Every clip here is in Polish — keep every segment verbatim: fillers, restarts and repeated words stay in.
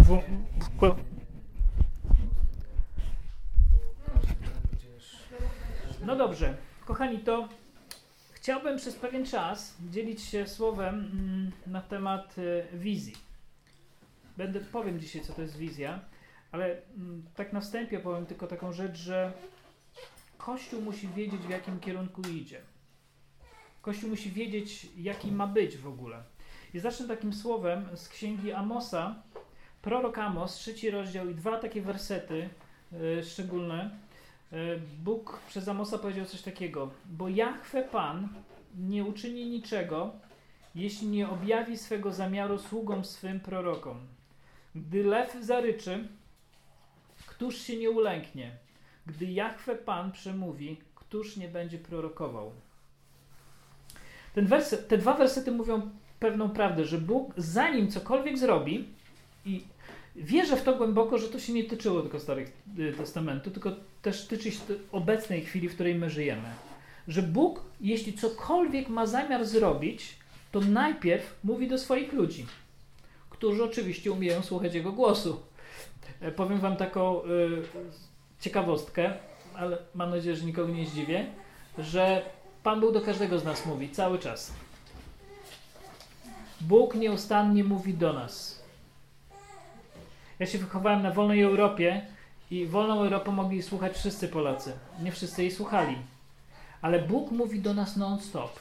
W, w, no dobrze, kochani, to chciałbym przez pewien czas dzielić się słowem mm, na temat y, wizji. Będę, powiem dzisiaj, co to jest wizja, ale mm, tak na wstępie powiem tylko taką rzecz, że Kościół musi wiedzieć, w jakim kierunku idzie. Kościół musi wiedzieć, jaki ma być w ogóle. I zacznę takim słowem z księgi Amosa, prorok Amos, trzeci rozdział i dwa takie wersety y, szczególne. Y, Bóg przez Amosa powiedział coś takiego: bo Jahwe Pan nie uczyni niczego, jeśli nie objawi swego zamiaru sługom swym prorokom. Gdy lew zaryczy, któż się nie ulęknie? Gdy Jahwe Pan przemówi, któż nie będzie prorokował? Ten werset, te dwa wersety mówią pewną prawdę, że Bóg zanim cokolwiek zrobi, i wierzę w to głęboko, że to się nie tyczyło tylko Starego Testamentu, tylko też tyczy się obecnej chwili, w której my żyjemy. Że Bóg, jeśli cokolwiek ma zamiar zrobić, to najpierw mówi do swoich ludzi, którzy oczywiście umieją słuchać Jego głosu. Powiem wam taką y, ciekawostkę, ale mam nadzieję, że nikogo nie zdziwię, że Pan Bóg do każdego z nas mówi cały czas. Bóg nieustannie mówi do nas. Ja się wychowałem na wolnej Europie i wolną Europę mogli słuchać wszyscy Polacy. Nie wszyscy jej słuchali. Ale Bóg mówi do nas non-stop.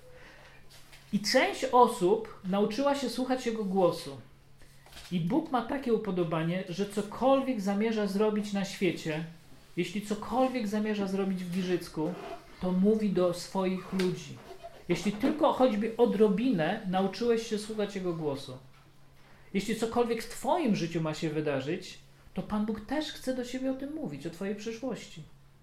I część osób nauczyła się słuchać Jego głosu. I Bóg ma takie upodobanie, że cokolwiek zamierza zrobić na świecie, jeśli cokolwiek zamierza zrobić w Giżycku, to mówi do swoich ludzi. Jeśli tylko choćby odrobinę nauczyłeś się słuchać Jego głosu. Jeśli cokolwiek w Twoim życiu ma się wydarzyć, to Pan Bóg też chce do Ciebie o tym mówić, o Twojej przyszłości.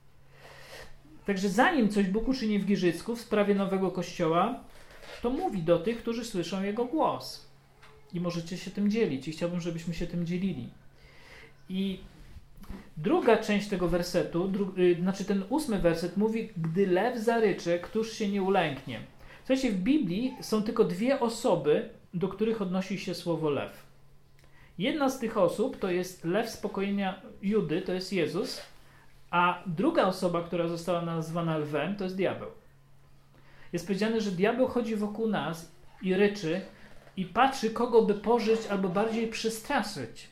Także zanim coś Bóg uczyni w Giżycku w sprawie nowego kościoła, to mówi do tych, którzy słyszą Jego głos. I możecie się tym dzielić. I chciałbym, żebyśmy się tym dzielili. I druga część tego wersetu, dru, yy, znaczy ten ósmy werset mówi, gdy lew zarycze, któż się nie ulęknie. Słuchajcie, w Biblii są tylko dwie osoby, do których odnosi się słowo lew. Jedna z tych osób to jest lew spokojenia Judy, to jest Jezus, a druga osoba, która została nazwana lwem, to jest diabeł. Jest powiedziane, że diabeł chodzi wokół nas i ryczy i patrzy, kogo by pożyć albo bardziej przestraszyć.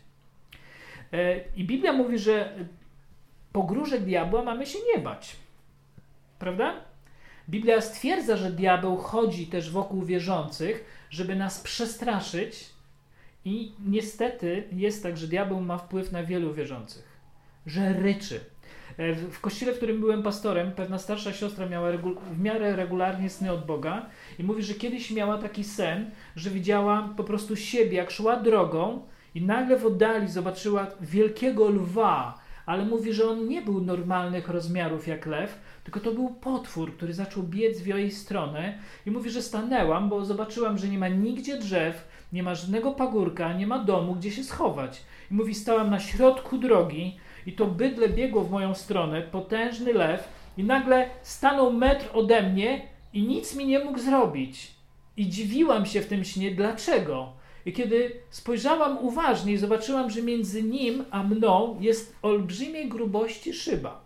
I Biblia mówi, że pogróżek diabła mamy się nie bać. Prawda? Biblia stwierdza, że diabeł chodzi też wokół wierzących, żeby nas przestraszyć i niestety jest tak, że diabeł ma wpływ na wielu wierzących. Że ryczy. W kościele, w którym byłem pastorem, pewna starsza siostra miała regu- w miarę regularnie sny od Boga i mówi, że kiedyś miała taki sen, że widziała po prostu siebie, jak szła drogą i nagle w oddali zobaczyła wielkiego lwa, ale mówi, że on nie był normalnych rozmiarów jak lew, tylko to był potwór, który zaczął biec w jej stronę i mówi, że stanęłam, bo zobaczyłam, że nie ma nigdzie drzew, nie ma żadnego pagórka, nie ma domu, gdzie się schować. I mówi, stałam na środku drogi i to bydle biegło w moją stronę, potężny lew, i nagle stanął metr ode mnie i nic mi nie mógł zrobić. I dziwiłam się w tym śnie, dlaczego? I kiedy spojrzałam uważnie i zobaczyłam, że między nim a mną jest olbrzymiej grubości szyba.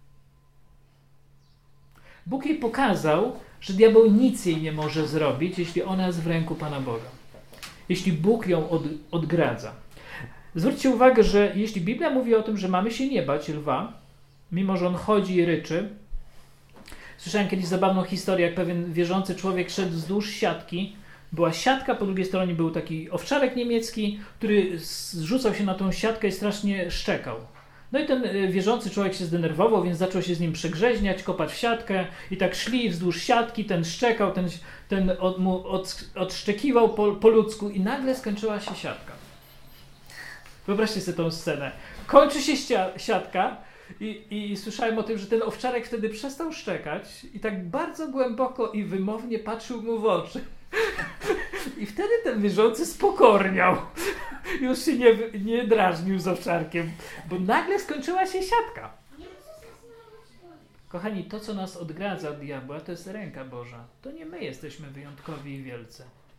Bóg jej pokazał, że diabeł nic jej nie może zrobić, jeśli ona jest w ręku Pana Boga. Jeśli Bóg ją od, odgradza. Zwróćcie uwagę, że jeśli Biblia mówi o tym, że mamy się nie bać lwa, mimo że on chodzi i ryczy. Słyszałem kiedyś zabawną historię, jak pewien wierzący człowiek szedł wzdłuż siatki. Była siatka, po drugiej stronie był taki owczarek niemiecki, który zrzucał się na tą siatkę i strasznie szczekał. No i ten wierzący człowiek się zdenerwował, więc zaczął się z nim przegrzeźniać, kopać w siatkę i tak szli wzdłuż siatki, ten szczekał, ten, ten od, mu od, odszczekiwał po, po ludzku i nagle skończyła się siatka. Wyobraźcie sobie tą scenę. Kończy się sia- siatka i, i słyszałem o tym, że ten owczarek wtedy przestał szczekać i tak bardzo głęboko i wymownie patrzył mu w oczy. I wtedy ten wierzący spokorniał. Już się nie, nie drażnił z owczarkiem, bo nagle skończyła się siatka. Kochani, to co nas odgradza od diabła, to jest ręka Boża. To nie my jesteśmy wyjątkowi i wielcy.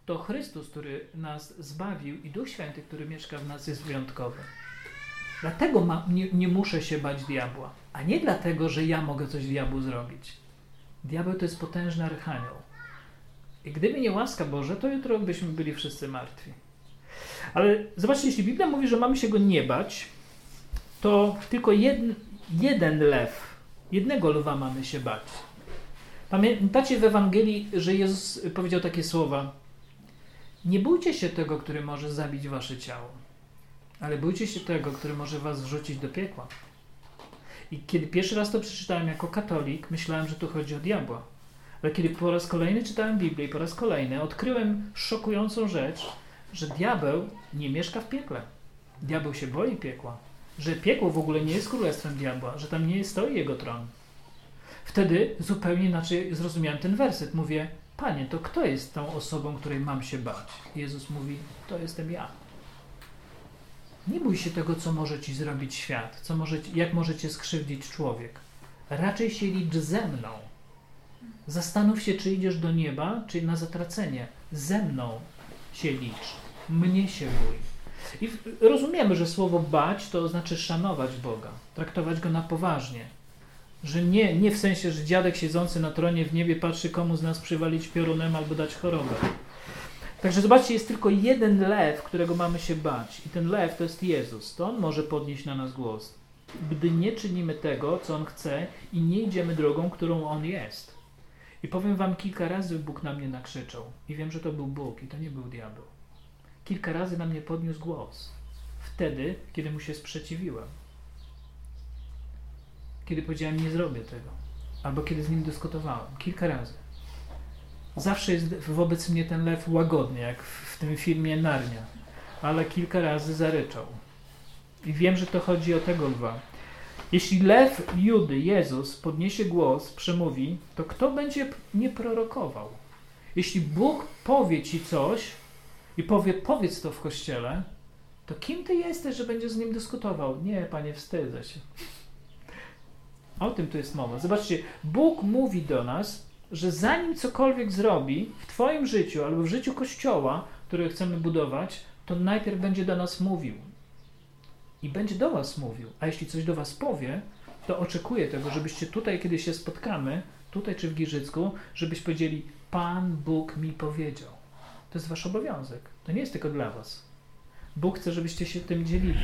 to Chrystus, który nas zbawił i Duch Święty, który mieszka w nas, jest wyjątkowy. Dlatego ma, nie, nie muszę się bać diabła, a nie dlatego, że ja mogę coś diabłu zrobić. Diabeł to jest potężny archanioł. I gdyby nie łaska Boża, to jutro byśmy byli wszyscy martwi. Ale zobaczcie, jeśli Biblia mówi, że mamy się go nie bać, to tylko jeden, jeden lew, jednego lwa mamy się bać. Pamiętacie w Ewangelii, że Jezus powiedział takie słowa: nie bójcie się tego, który może zabić wasze ciało, ale bójcie się tego, który może was wrzucić do piekła. I kiedy pierwszy raz to przeczytałem jako katolik, myślałem, że tu chodzi o diabła. Ale kiedy po raz kolejny czytałem Biblię i po raz kolejny odkryłem szokującą rzecz, że diabeł nie mieszka w piekle. Diabeł się boi piekła. Że piekło w ogóle nie jest królestwem diabła, że tam nie stoi jego tron. Wtedy zupełnie inaczej zrozumiałem ten werset. Mówię: Panie, to kto jest tą osobą, której mam się bać? Jezus mówi: to jestem ja. Nie bój się tego, co może ci zrobić świat, co może, jak może cię skrzywdzić człowiek. Raczej się licz ze mną. Zastanów się, czy idziesz do nieba, czy na zatracenie. Ze mną się licz. Mnie się bój. I rozumiemy, że słowo bać to znaczy szanować Boga, traktować Go na poważnie. Że nie, nie w sensie, że dziadek siedzący na tronie w niebie patrzy, komu z nas przywalić piorunem albo dać chorobę. Także zobaczcie, jest tylko jeden lew, którego mamy się bać. I ten lew to jest Jezus. To On może podnieść na nas głos. Gdy nie czynimy tego, co On chce i nie idziemy drogą, którą On jest. I powiem wam, kilka razy Bóg na mnie nakrzyczał. I wiem, że to był Bóg i to nie był diabeł. Kilka razy na mnie podniósł głos. Wtedy, kiedy Mu się sprzeciwiłem. Kiedy powiedziałem: nie zrobię tego. Albo kiedy z Nim dyskutowałem. Kilka razy. Zawsze jest wobec mnie ten lew łagodny, jak w tym filmie Narnia. Ale kilka razy zaryczał. I wiem, że to chodzi o tego lwa. Jeśli lew Judy, Jezus, podniesie głos, przemówi, to kto będzie nie prorokował? Jeśli Bóg powie ci coś i powie: powiedz to w kościele, to kim ty jesteś, że będziesz z Nim dyskutował? Nie, Panie, wstydzę się. O tym tu jest mowa. Zobaczcie, Bóg mówi do nas, że zanim cokolwiek zrobi w twoim życiu albo w życiu Kościoła, który chcemy budować, to najpierw będzie do nas mówił. I będzie do was mówił. A jeśli coś do was powie, to oczekuję tego, żebyście tutaj, kiedy się spotkamy, tutaj czy w Giżycku, żebyś powiedzieli: Pan Bóg mi powiedział. To jest wasz obowiązek. To nie jest tylko dla was. Bóg chce, żebyście się tym dzielili.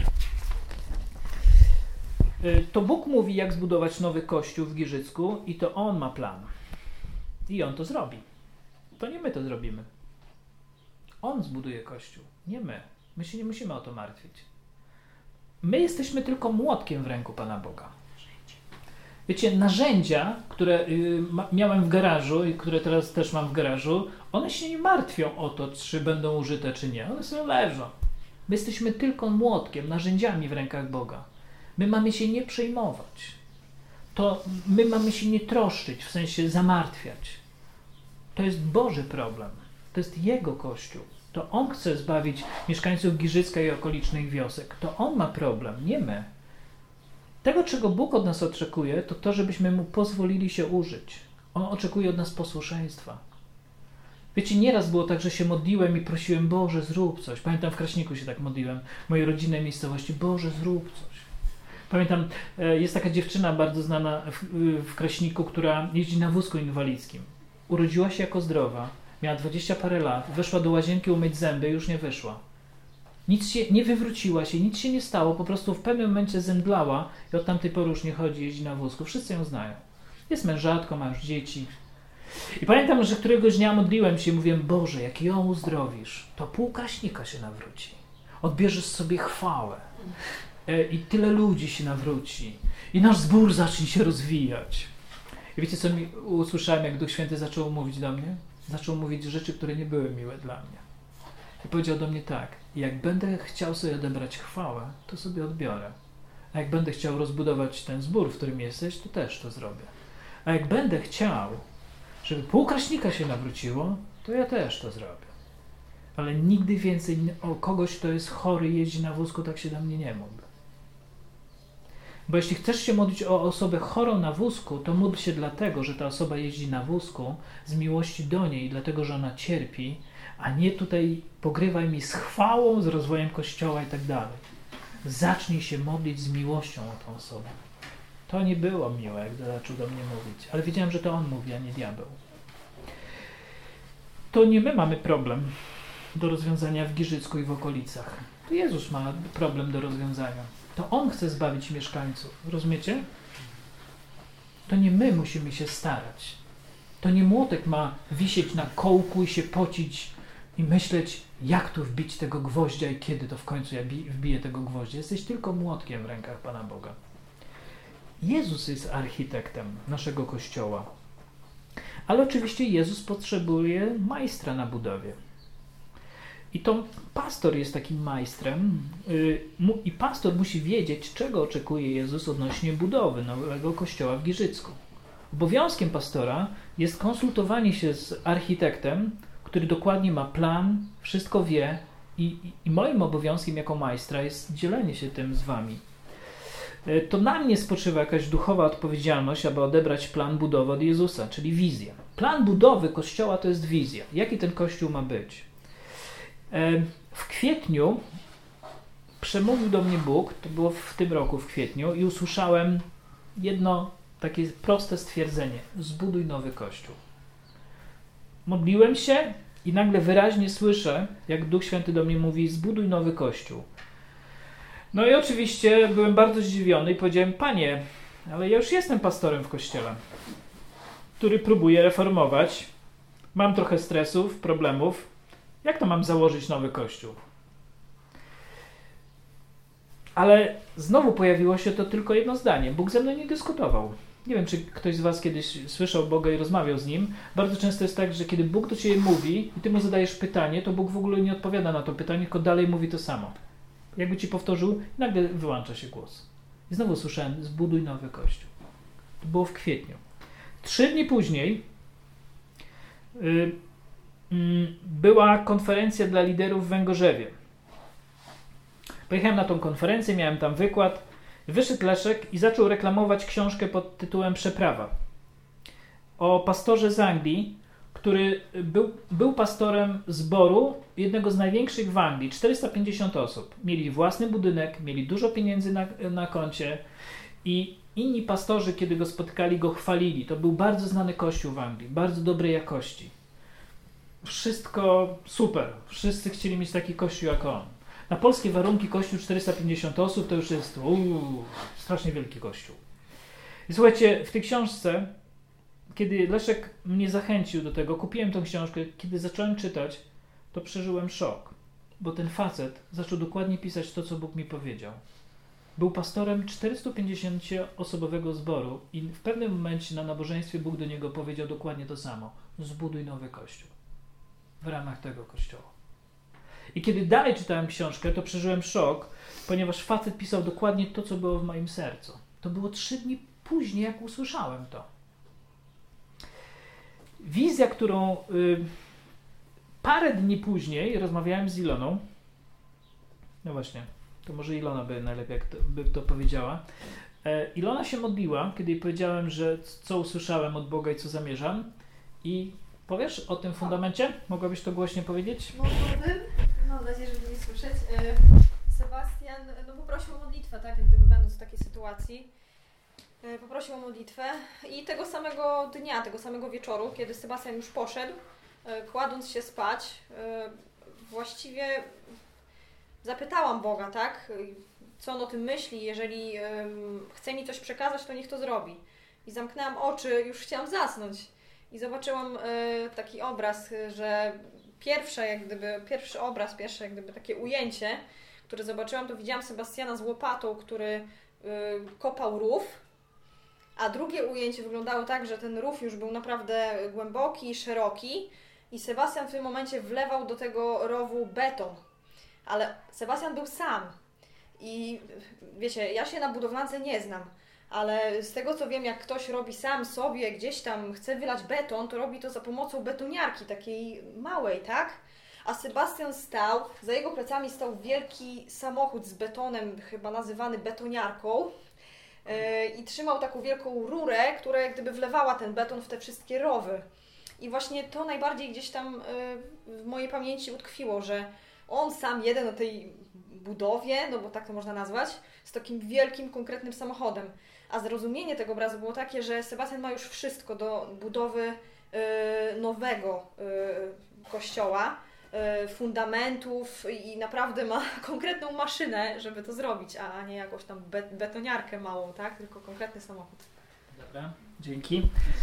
To Bóg mówi, jak zbudować nowy kościół w Giżycku i to On ma plan. I On to zrobi. To nie my to zrobimy. On zbuduje kościół, nie my. My się nie musimy o to martwić. My jesteśmy tylko młotkiem w ręku Pana Boga. Wiecie, narzędzia, które y, ma, miałem w garażu i które teraz też mam w garażu, one się nie martwią o to, czy będą użyte, czy nie. One sobie leżą. My jesteśmy tylko młotkiem, narzędziami w rękach Boga. My mamy się nie przejmować. To my mamy się nie troszczyć, w sensie zamartwiać. To jest Boży problem. To jest Jego Kościół. To On chce zbawić mieszkańców Giżycka i okolicznych wiosek. To On ma problem, nie my. Tego, czego Bóg od nas oczekuje, to to, żebyśmy Mu pozwolili się użyć. On oczekuje od nas posłuszeństwa. Wiecie, nieraz było tak, że się modliłem i prosiłem: Boże, zrób coś. Pamiętam, w Kraśniku się tak modliłem, w mojej rodzinnej miejscowości: Boże, zrób coś. Pamiętam, jest taka dziewczyna bardzo znana w, w Kraśniku, która jeździ na wózku inwalidzkim. Urodziła się jako zdrowa, miała dwadzieścia parę lat, weszła do łazienki umyć zęby i już nie wyszła. Nic się, nie wywróciła się, nic się nie stało, po prostu w pewnym momencie zemdlała i od tamtej pory już nie chodzi, jeździ na wózku. Wszyscy ją znają. Jest mężatką, ma już dzieci. I pamiętam, że któregoś dnia modliłem się i mówiłem: Boże, jak ją uzdrowisz, to pół Kraśnika się nawróci. Odbierzesz sobie chwałę. I tyle ludzi się nawróci. I nasz zbór zacznie się rozwijać. I wiecie, co mi usłyszałem, jak Duch Święty zaczął mówić do mnie? Zaczął mówić rzeczy, które nie były miłe dla mnie. I powiedział do mnie tak: jak będę chciał sobie odebrać chwałę, to sobie odbiorę. A jak będę chciał rozbudować ten zbór, w którym jesteś, to też to zrobię. A jak będę chciał, żeby pół Kraśnika się nawróciło, to ja też to zrobię. Ale nigdy więcej o kogoś, kto jest chory, jeździ na wózku, tak się do mnie nie módl. Bo jeśli chcesz się modlić o osobę chorą na wózku, to módl się dlatego, że ta osoba jeździ na wózku z miłości do niej, dlatego, że ona cierpi, a nie tutaj pogrywaj mi z chwałą, z rozwojem Kościoła i tak dalej. Zacznij się modlić z miłością o tą osobę. To nie było miłe, jak zaczął do mnie mówić, ale wiedziałem, że to on mówi, a nie diabeł. To nie my mamy problem do rozwiązania w Giżycku i w okolicach. To Jezus ma problem do rozwiązania. To On chce zbawić mieszkańców. Rozumiecie? To nie my musimy się starać. To nie młotek ma wisieć na kołku i się pocić i myśleć, jak tu wbić tego gwoździa i kiedy to w końcu ja wbiję tego gwoździa. Jesteś tylko młotkiem w rękach Pana Boga. Jezus jest architektem naszego Kościoła. Ale oczywiście Jezus potrzebuje majstra na budowie. I to pastor jest takim majstrem yy, mu, i pastor musi wiedzieć, czego oczekuje Jezus odnośnie budowy nowego kościoła w Giżycku. Obowiązkiem pastora jest konsultowanie się z architektem, który dokładnie ma plan, wszystko wie i, i, i moim obowiązkiem jako majstra jest dzielenie się tym z wami. Yy, to na mnie spoczywa jakaś duchowa odpowiedzialność, aby odebrać plan budowy od Jezusa, czyli wizję. Plan budowy kościoła to jest wizja. Jaki ten kościół ma być? W kwietniu przemówił do mnie Bóg, to było w tym roku w kwietniu, i usłyszałem jedno takie proste stwierdzenie: zbuduj nowy kościół. Modliłem się i nagle wyraźnie słyszę, jak Duch Święty do mnie mówi: zbuduj nowy kościół. No i oczywiście byłem bardzo zdziwiony i powiedziałem: Panie, ale ja już jestem pastorem w kościele, który próbuje reformować. Mam trochę stresów, problemów. Jak to mam założyć nowy kościół? Ale znowu pojawiło się to tylko jedno zdanie. Bóg ze mną nie dyskutował. Nie wiem, czy ktoś z was kiedyś słyszał Boga i rozmawiał z Nim. Bardzo często jest tak, że kiedy Bóg do ciebie mówi i ty mu zadajesz pytanie, to Bóg w ogóle nie odpowiada na to pytanie, tylko dalej mówi to samo. Jakby ci powtórzył, nagle wyłącza się głos. I znowu słyszałem: zbuduj nowy kościół. To było w kwietniu. Trzy dni później yy, była konferencja dla liderów w Węgorzewie. Pojechałem na tą konferencję, miałem tam wykład. Wyszedł Leszek i zaczął reklamować książkę pod tytułem Przeprawa. O pastorze z Anglii, który był, był pastorem zboru jednego z największych w Anglii. czterysta pięćdziesiąt osób. Mieli własny budynek, mieli dużo pieniędzy na, na koncie i inni pastorzy, kiedy go spotkali, go chwalili. To był bardzo znany kościół w Anglii, bardzo dobrej jakości. Wszystko super. Wszyscy chcieli mieć taki kościół jak on. Na polskie warunki kościół czterysta pięćdziesiąt osób to już jest uu, strasznie wielki kościół. I słuchajcie, w tej książce, kiedy Leszek mnie zachęcił do tego, kupiłem tę książkę, kiedy zacząłem czytać, to przeżyłem szok. Bo ten facet zaczął dokładnie pisać to, co Bóg mi powiedział. Był pastorem czterysta pięćdziesięcioosobowego zboru i w pewnym momencie na nabożeństwie Bóg do niego powiedział dokładnie to samo. Zbuduj nowy kościół w ramach tego kościoła. I kiedy dalej czytałem książkę, to przeżyłem szok, ponieważ facet pisał dokładnie to, co było w moim sercu. To było trzy dni później, jak usłyszałem to. Wizja, którą y, parę dni później rozmawiałem z Iloną. No właśnie, to może Ilona by najlepiej jak to, by to powiedziała. E, Ilona się modliła, kiedy jej powiedziałem, że co usłyszałem od Boga i co zamierzam. I powiesz o tym fundamencie? Mogłabyś to głośniej powiedzieć? Mogłabym. Mam nadzieję, że mnie słyszeć. Sebastian no, poprosił o modlitwę, tak, jak gdyby będąc w takiej sytuacji. Poprosił o modlitwę i tego samego dnia, tego samego wieczoru, kiedy Sebastian już poszedł, kładąc się spać, właściwie zapytałam Boga, tak, co on o tym myśli, jeżeli chce mi coś przekazać, to niech to zrobi. I zamknęłam oczy, już chciałam zasnąć. I zobaczyłam taki obraz, że pierwsze, jak gdyby, pierwszy obraz, pierwsze jak gdyby takie ujęcie, które zobaczyłam, to widziałam Sebastiana z łopatą, który kopał rów. A drugie ujęcie wyglądało tak, że ten rów już był naprawdę głęboki i szeroki i Sebastian w tym momencie wlewał do tego rowu beton. Ale Sebastian był sam i wiecie, ja się na budowlance nie znam, ale z tego co wiem, jak ktoś robi sam sobie, gdzieś tam chce wylać beton, to robi to za pomocą betoniarki, takiej małej, tak? A Sebastian stał, za jego plecami stał wielki samochód z betonem, chyba nazywany betoniarką, i trzymał taką wielką rurę, która jak gdyby wlewała ten beton w te wszystkie rowy. I właśnie to najbardziej gdzieś tam w mojej pamięci utkwiło, że on sam jeden na tej budowie, no bo tak to można nazwać, z takim wielkim, konkretnym samochodem. A zrozumienie tego obrazu było takie, że Sebastian ma już wszystko do budowy nowego kościoła, fundamentów i naprawdę ma konkretną maszynę, żeby to zrobić, a nie jakąś tam betoniarkę małą, tak? Tylko konkretny samochód. Dobra, dzięki.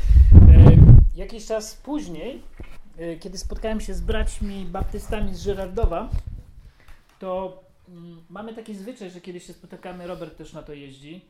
Jakiś czas później, kiedy spotkałem się z braćmi baptystami z Żyrardowa, to mm, mamy taki zwyczaj, że kiedy się spotykamy, Robert też na to jeździ,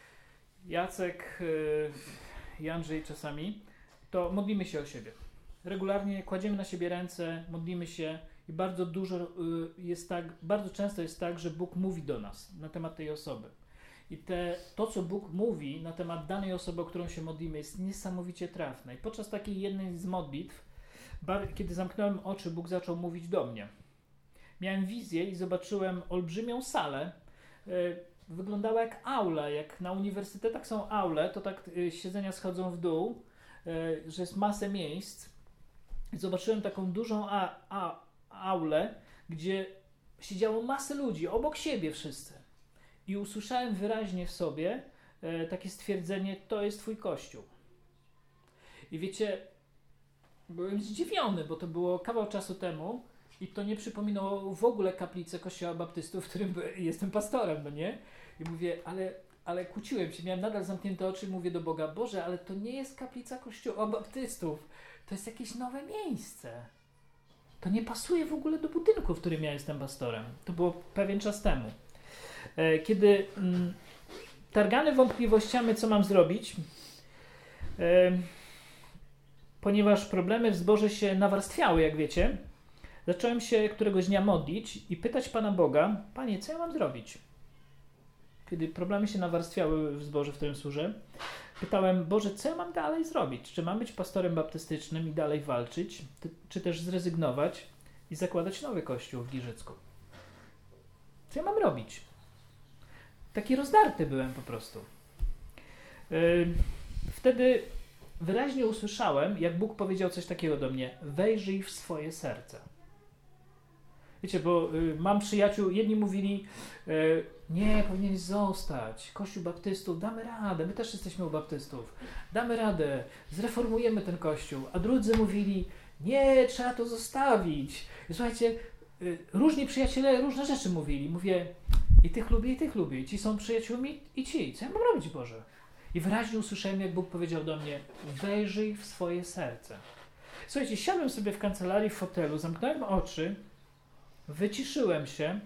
Jacek yy, i Andrzej czasami, to modlimy się o siebie. Regularnie kładziemy na siebie ręce, modlimy się i bardzo dużo yy, jest tak, bardzo często jest tak, że Bóg mówi do nas na temat tej osoby. I te, to, co Bóg mówi na temat danej osoby, o którą się modlimy, jest niesamowicie trafne. I podczas takiej jednej z modlitw, bar, kiedy zamknąłem oczy, Bóg zaczął mówić do mnie. Miałem wizję i zobaczyłem olbrzymią salę. Yy, wyglądała jak aula, jak na uniwersytetach są aule, to tak yy, siedzenia schodzą w dół, yy, że jest masę miejsc. I zobaczyłem taką dużą a, a, aulę, gdzie siedziało masę ludzi, obok siebie wszyscy. I usłyszałem wyraźnie w sobie e, takie stwierdzenie, to jest twój kościół. I wiecie, byłem zdziwiony, bo to było kawał czasu temu i to nie przypominało w ogóle kaplicy kościoła baptystów, w którym jestem pastorem, no nie? I mówię, ale, ale kłóciłem się, miałem nadal zamknięte oczy i mówię do Boga, Boże, ale to nie jest kaplica kościoła baptystów, to jest jakieś nowe miejsce. To nie pasuje w ogóle do budynku, w którym ja jestem pastorem. To było pewien czas temu. Kiedy mm, targany wątpliwościami, co mam zrobić, e, ponieważ problemy w zborze się nawarstwiały, jak wiecie, zacząłem się któregoś dnia modlić i pytać Pana Boga, Panie, co ja mam zrobić? Kiedy problemy się nawarstwiały w zborze, w którym służę, pytałem, Boże, co ja mam dalej zrobić? Czy mam być pastorem baptystycznym i dalej walczyć, ty, czy też zrezygnować i zakładać nowy kościół w Giżycku? Co ja mam robić? Taki rozdarty byłem po prostu. Yy, wtedy wyraźnie usłyszałem, jak Bóg powiedział coś takiego do mnie. Wejrzyj w swoje serce. Wiecie, bo y, mam przyjaciół, jedni mówili, y, nie, powinieneś zostać. Kościół baptystów, damy radę, my też jesteśmy u baptystów. Damy radę, zreformujemy ten kościół. A drudzy mówili, nie, trzeba to zostawić. I słuchajcie, y, różni przyjaciele różne rzeczy mówili. Mówię, i tych lubię, i tych lubię. I ci są przyjaciółmi, i ci. Co ja mam robić, Boże? I wyraźnie usłyszałem, jak Bóg powiedział do mnie, wejrzyj w swoje serce. Słuchajcie, siadłem sobie w kancelarii w fotelu, zamknąłem oczy, wyciszyłem się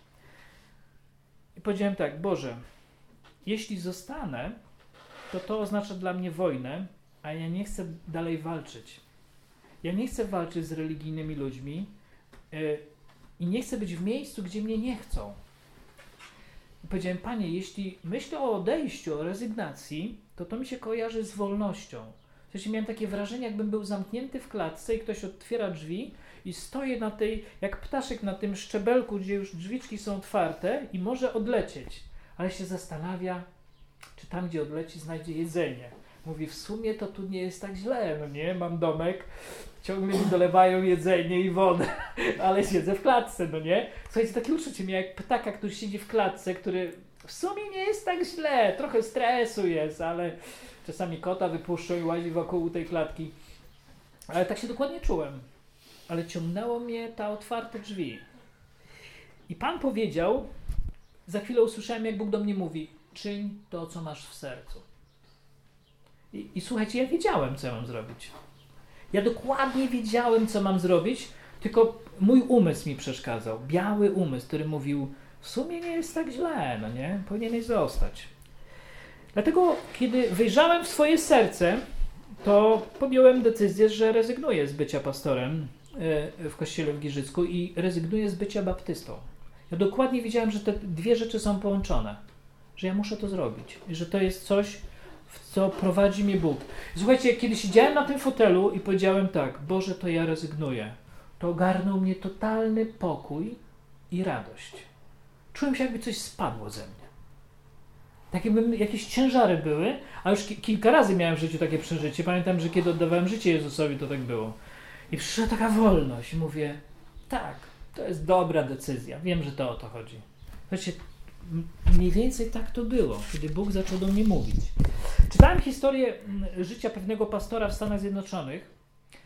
i powiedziałem tak, Boże, jeśli zostanę, to to oznacza dla mnie wojnę, a ja nie chcę dalej walczyć. Ja nie chcę walczyć z religijnymi ludźmi yy, i nie chcę być w miejscu, gdzie mnie nie chcą. I powiedziałem, Panie, jeśli myślę o odejściu, o rezygnacji, to to mi się kojarzy z wolnością. W sensie miałem takie wrażenie, jakbym był zamknięty w klatce i ktoś otwiera drzwi i stoję na tej, jak ptaszek na tym szczebelku, gdzie już drzwiczki są otwarte i może odlecieć. Ale się zastanawia, czy tam, gdzie odleci, znajdzie jedzenie. Mówi, w sumie to tu nie jest tak źle, no nie? Mam domek, ciągle mi dolewają jedzenie i wodę, ale siedzę w klatce, no nie? Słuchajcie, takie uczucie miałem jak ptaka, który siedzi w klatce, który w sumie nie jest tak źle, trochę stresu jest, ale czasami kota wypuszczą i łazi wokół tej klatki. Ale tak się dokładnie czułem. Ale ciągnęło mnie ta otwarte drzwi. I Pan powiedział, za chwilę usłyszałem, jak Bóg do mnie mówi, czyń to, co masz w sercu. I, I słuchajcie, ja wiedziałem, co ja mam zrobić. Ja dokładnie wiedziałem, co mam zrobić, tylko mój umysł mi przeszkadzał. Biały umysł, który mówił, w sumie nie jest tak źle, no nie? Powinieneś zostać. Dlatego, kiedy wyjrzałem w swoje serce, to podjąłem decyzję, że rezygnuję z bycia pastorem w kościele w Giżycku i rezygnuję z bycia baptystą. Ja dokładnie wiedziałem, że te dwie rzeczy są połączone. Że ja muszę to zrobić. I że to jest coś, w co prowadzi mnie Bóg. Słuchajcie, kiedy siedziałem na tym fotelu i powiedziałem tak, Boże, to ja rezygnuję, to ogarnął mnie totalny pokój i radość. Czułem się, jakby coś spadło ze mnie. Tak jakby jakieś ciężary były, a już ki- kilka razy miałem w życiu takie przeżycie. Pamiętam, że kiedy oddawałem życie Jezusowi, to tak było. I przyszła taka wolność i mówię, tak, to jest dobra decyzja. Wiem, że to o to chodzi. Słuchajcie, mniej więcej tak to było, kiedy Bóg zaczął do mnie mówić. Czytałem historię życia pewnego pastora w Stanach Zjednoczonych.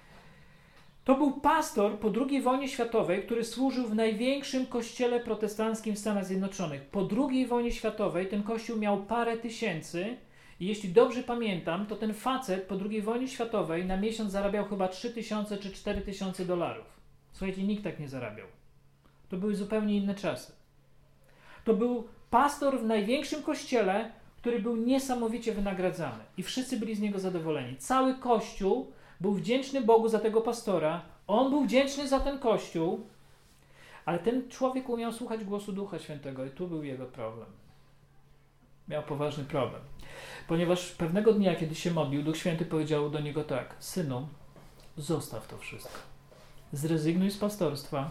To był pastor po drugiej wojnie światowej, który służył w największym kościele protestanckim w Stanach Zjednoczonych. Po drugiej wojnie światowej ten kościół miał parę tysięcy i jeśli dobrze pamiętam, to ten facet po drugiej wojnie światowej na miesiąc zarabiał chyba trzy tysiące czy cztery tysiące dolarów. Słuchajcie, nikt tak nie zarabiał. To były zupełnie inne czasy. To był pastor w największym kościele, który był niesamowicie wynagradzany i wszyscy byli z niego zadowoleni. Cały kościół był wdzięczny Bogu za tego pastora, on był wdzięczny za ten kościół, ale ten człowiek umiał słuchać głosu Ducha Świętego i tu był jego problem. Miał poważny problem. Ponieważ pewnego dnia, kiedy się modlił, Duch Święty powiedział do niego tak: synu, zostaw to wszystko. Zrezygnuj z pastorstwa.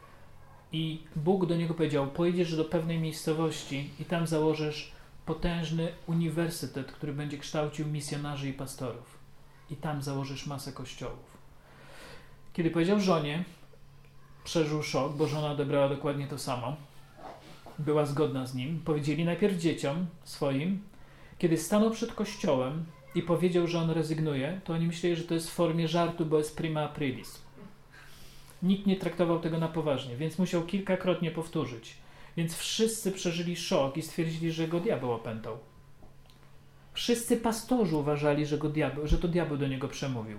I Bóg do niego powiedział: pojedziesz do pewnej miejscowości i tam założysz potężny uniwersytet, który będzie kształcił misjonarzy i pastorów. I tam założysz masę kościołów. Kiedy powiedział żonie, przeżył szok, bo żona odebrała dokładnie to samo. Była zgodna z nim. Powiedzieli najpierw dzieciom swoim. Kiedy stanął przed kościołem i powiedział, że on rezygnuje, to oni myśleli, że to jest w formie żartu, bo jest prima aprilis. Nikt nie traktował tego na poważnie, więc musiał kilkakrotnie powtórzyć. Więc wszyscy przeżyli szok i stwierdzili, że go diabeł opętał. Wszyscy pastorzy uważali, że, go diabeł, że to diabeł do niego przemówił.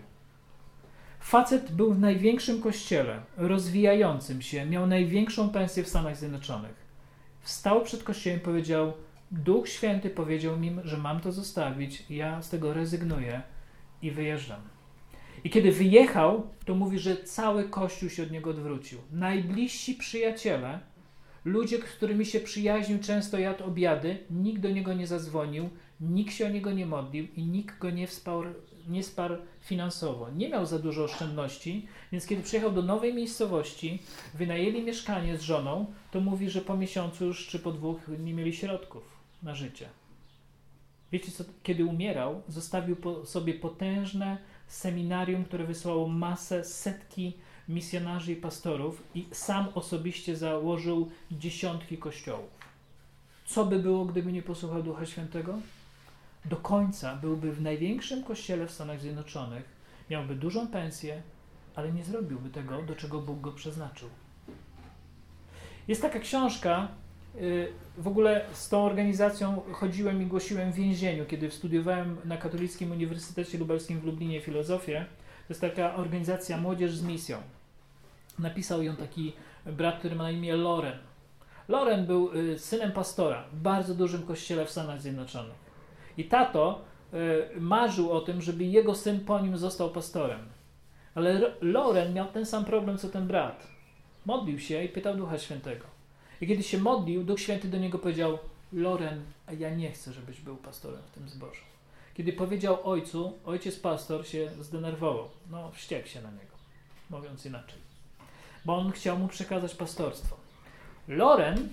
Facet był w największym kościele, rozwijającym się, miał największą pensję w Stanach Zjednoczonych. Wstał przed kościołem i powiedział: Duch Święty powiedział mi, że mam to zostawić, ja z tego rezygnuję i wyjeżdżam. I kiedy wyjechał, to mówi, że cały kościół się od niego odwrócił. Najbliżsi przyjaciele, ludzie, z którymi się przyjaźnił, często jadł obiady, nikt do niego nie zadzwonił, nikt się o niego nie modlił i nikt go nie wsparł, nie wsparł finansowo. Nie miał za dużo oszczędności, więc kiedy przyjechał do nowej miejscowości, wynajęli mieszkanie z żoną, to mówi, że po miesiącu już czy po dwóch nie mieli środków na życie. Wiecie co? Kiedy umierał, zostawił po sobie potężne seminarium, które wysłało masę, setki misjonarzy i pastorów i sam osobiście założył dziesiątki kościołów. Co by było, gdyby nie posłuchał Ducha Świętego? Do końca byłby w największym kościele w Stanach Zjednoczonych, miałby dużą pensję, ale nie zrobiłby tego, do czego Bóg go przeznaczył. Jest taka książka, w ogóle z tą organizacją chodziłem i głosiłem w więzieniu, kiedy studiowałem na Katolickim Uniwersytecie Lubelskim w Lublinie filozofię. To jest taka organizacja Młodzież z misją. Napisał ją taki brat, który ma na imię Loren. Loren był synem pastora w bardzo dużym kościele w Stanach Zjednoczonych. I tato marzył o tym, żeby jego syn po nim został pastorem. Ale Loren miał ten sam problem, co ten brat. Modlił się i pytał Ducha Świętego. I kiedy się modlił, Duch Święty do niego powiedział: Loren, a ja nie chcę, żebyś był pastorem w tym zborze. Kiedy powiedział ojcu, ojciec pastor się zdenerwował. No, wściekł się na niego, mówiąc inaczej. Bo on chciał mu przekazać pastorstwo. Loren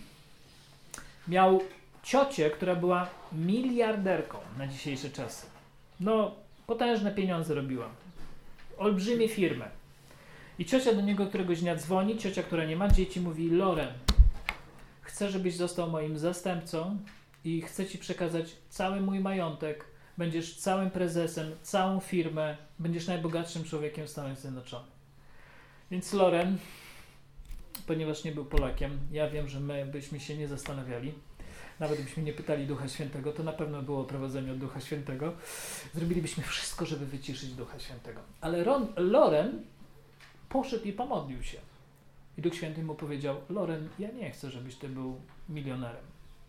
miał ciocię, która była miliarderką na dzisiejsze czasy. No, potężne pieniądze robiła. Olbrzymie firmy. I ciocia do niego któregoś dnia dzwoni, ciocia, która nie ma dzieci, mówi: Loren, chcę, żebyś został moim zastępcą i chcę ci przekazać cały mój majątek. Będziesz całym prezesem, całą firmę, będziesz najbogatszym człowiekiem w Stanach Zjednoczonych. Więc Loren, ponieważ nie był Polakiem, ja wiem, że my byśmy się nie zastanawiali, nawet byśmy nie pytali Ducha Świętego, to na pewno było prowadzenie od Ducha Świętego. Zrobilibyśmy wszystko, żeby wyciszyć Ducha Świętego. Ale Ron, Loren poszedł i pomodlił się. I Duch Święty mu powiedział: Loren, ja nie chcę, żebyś ty był milionerem.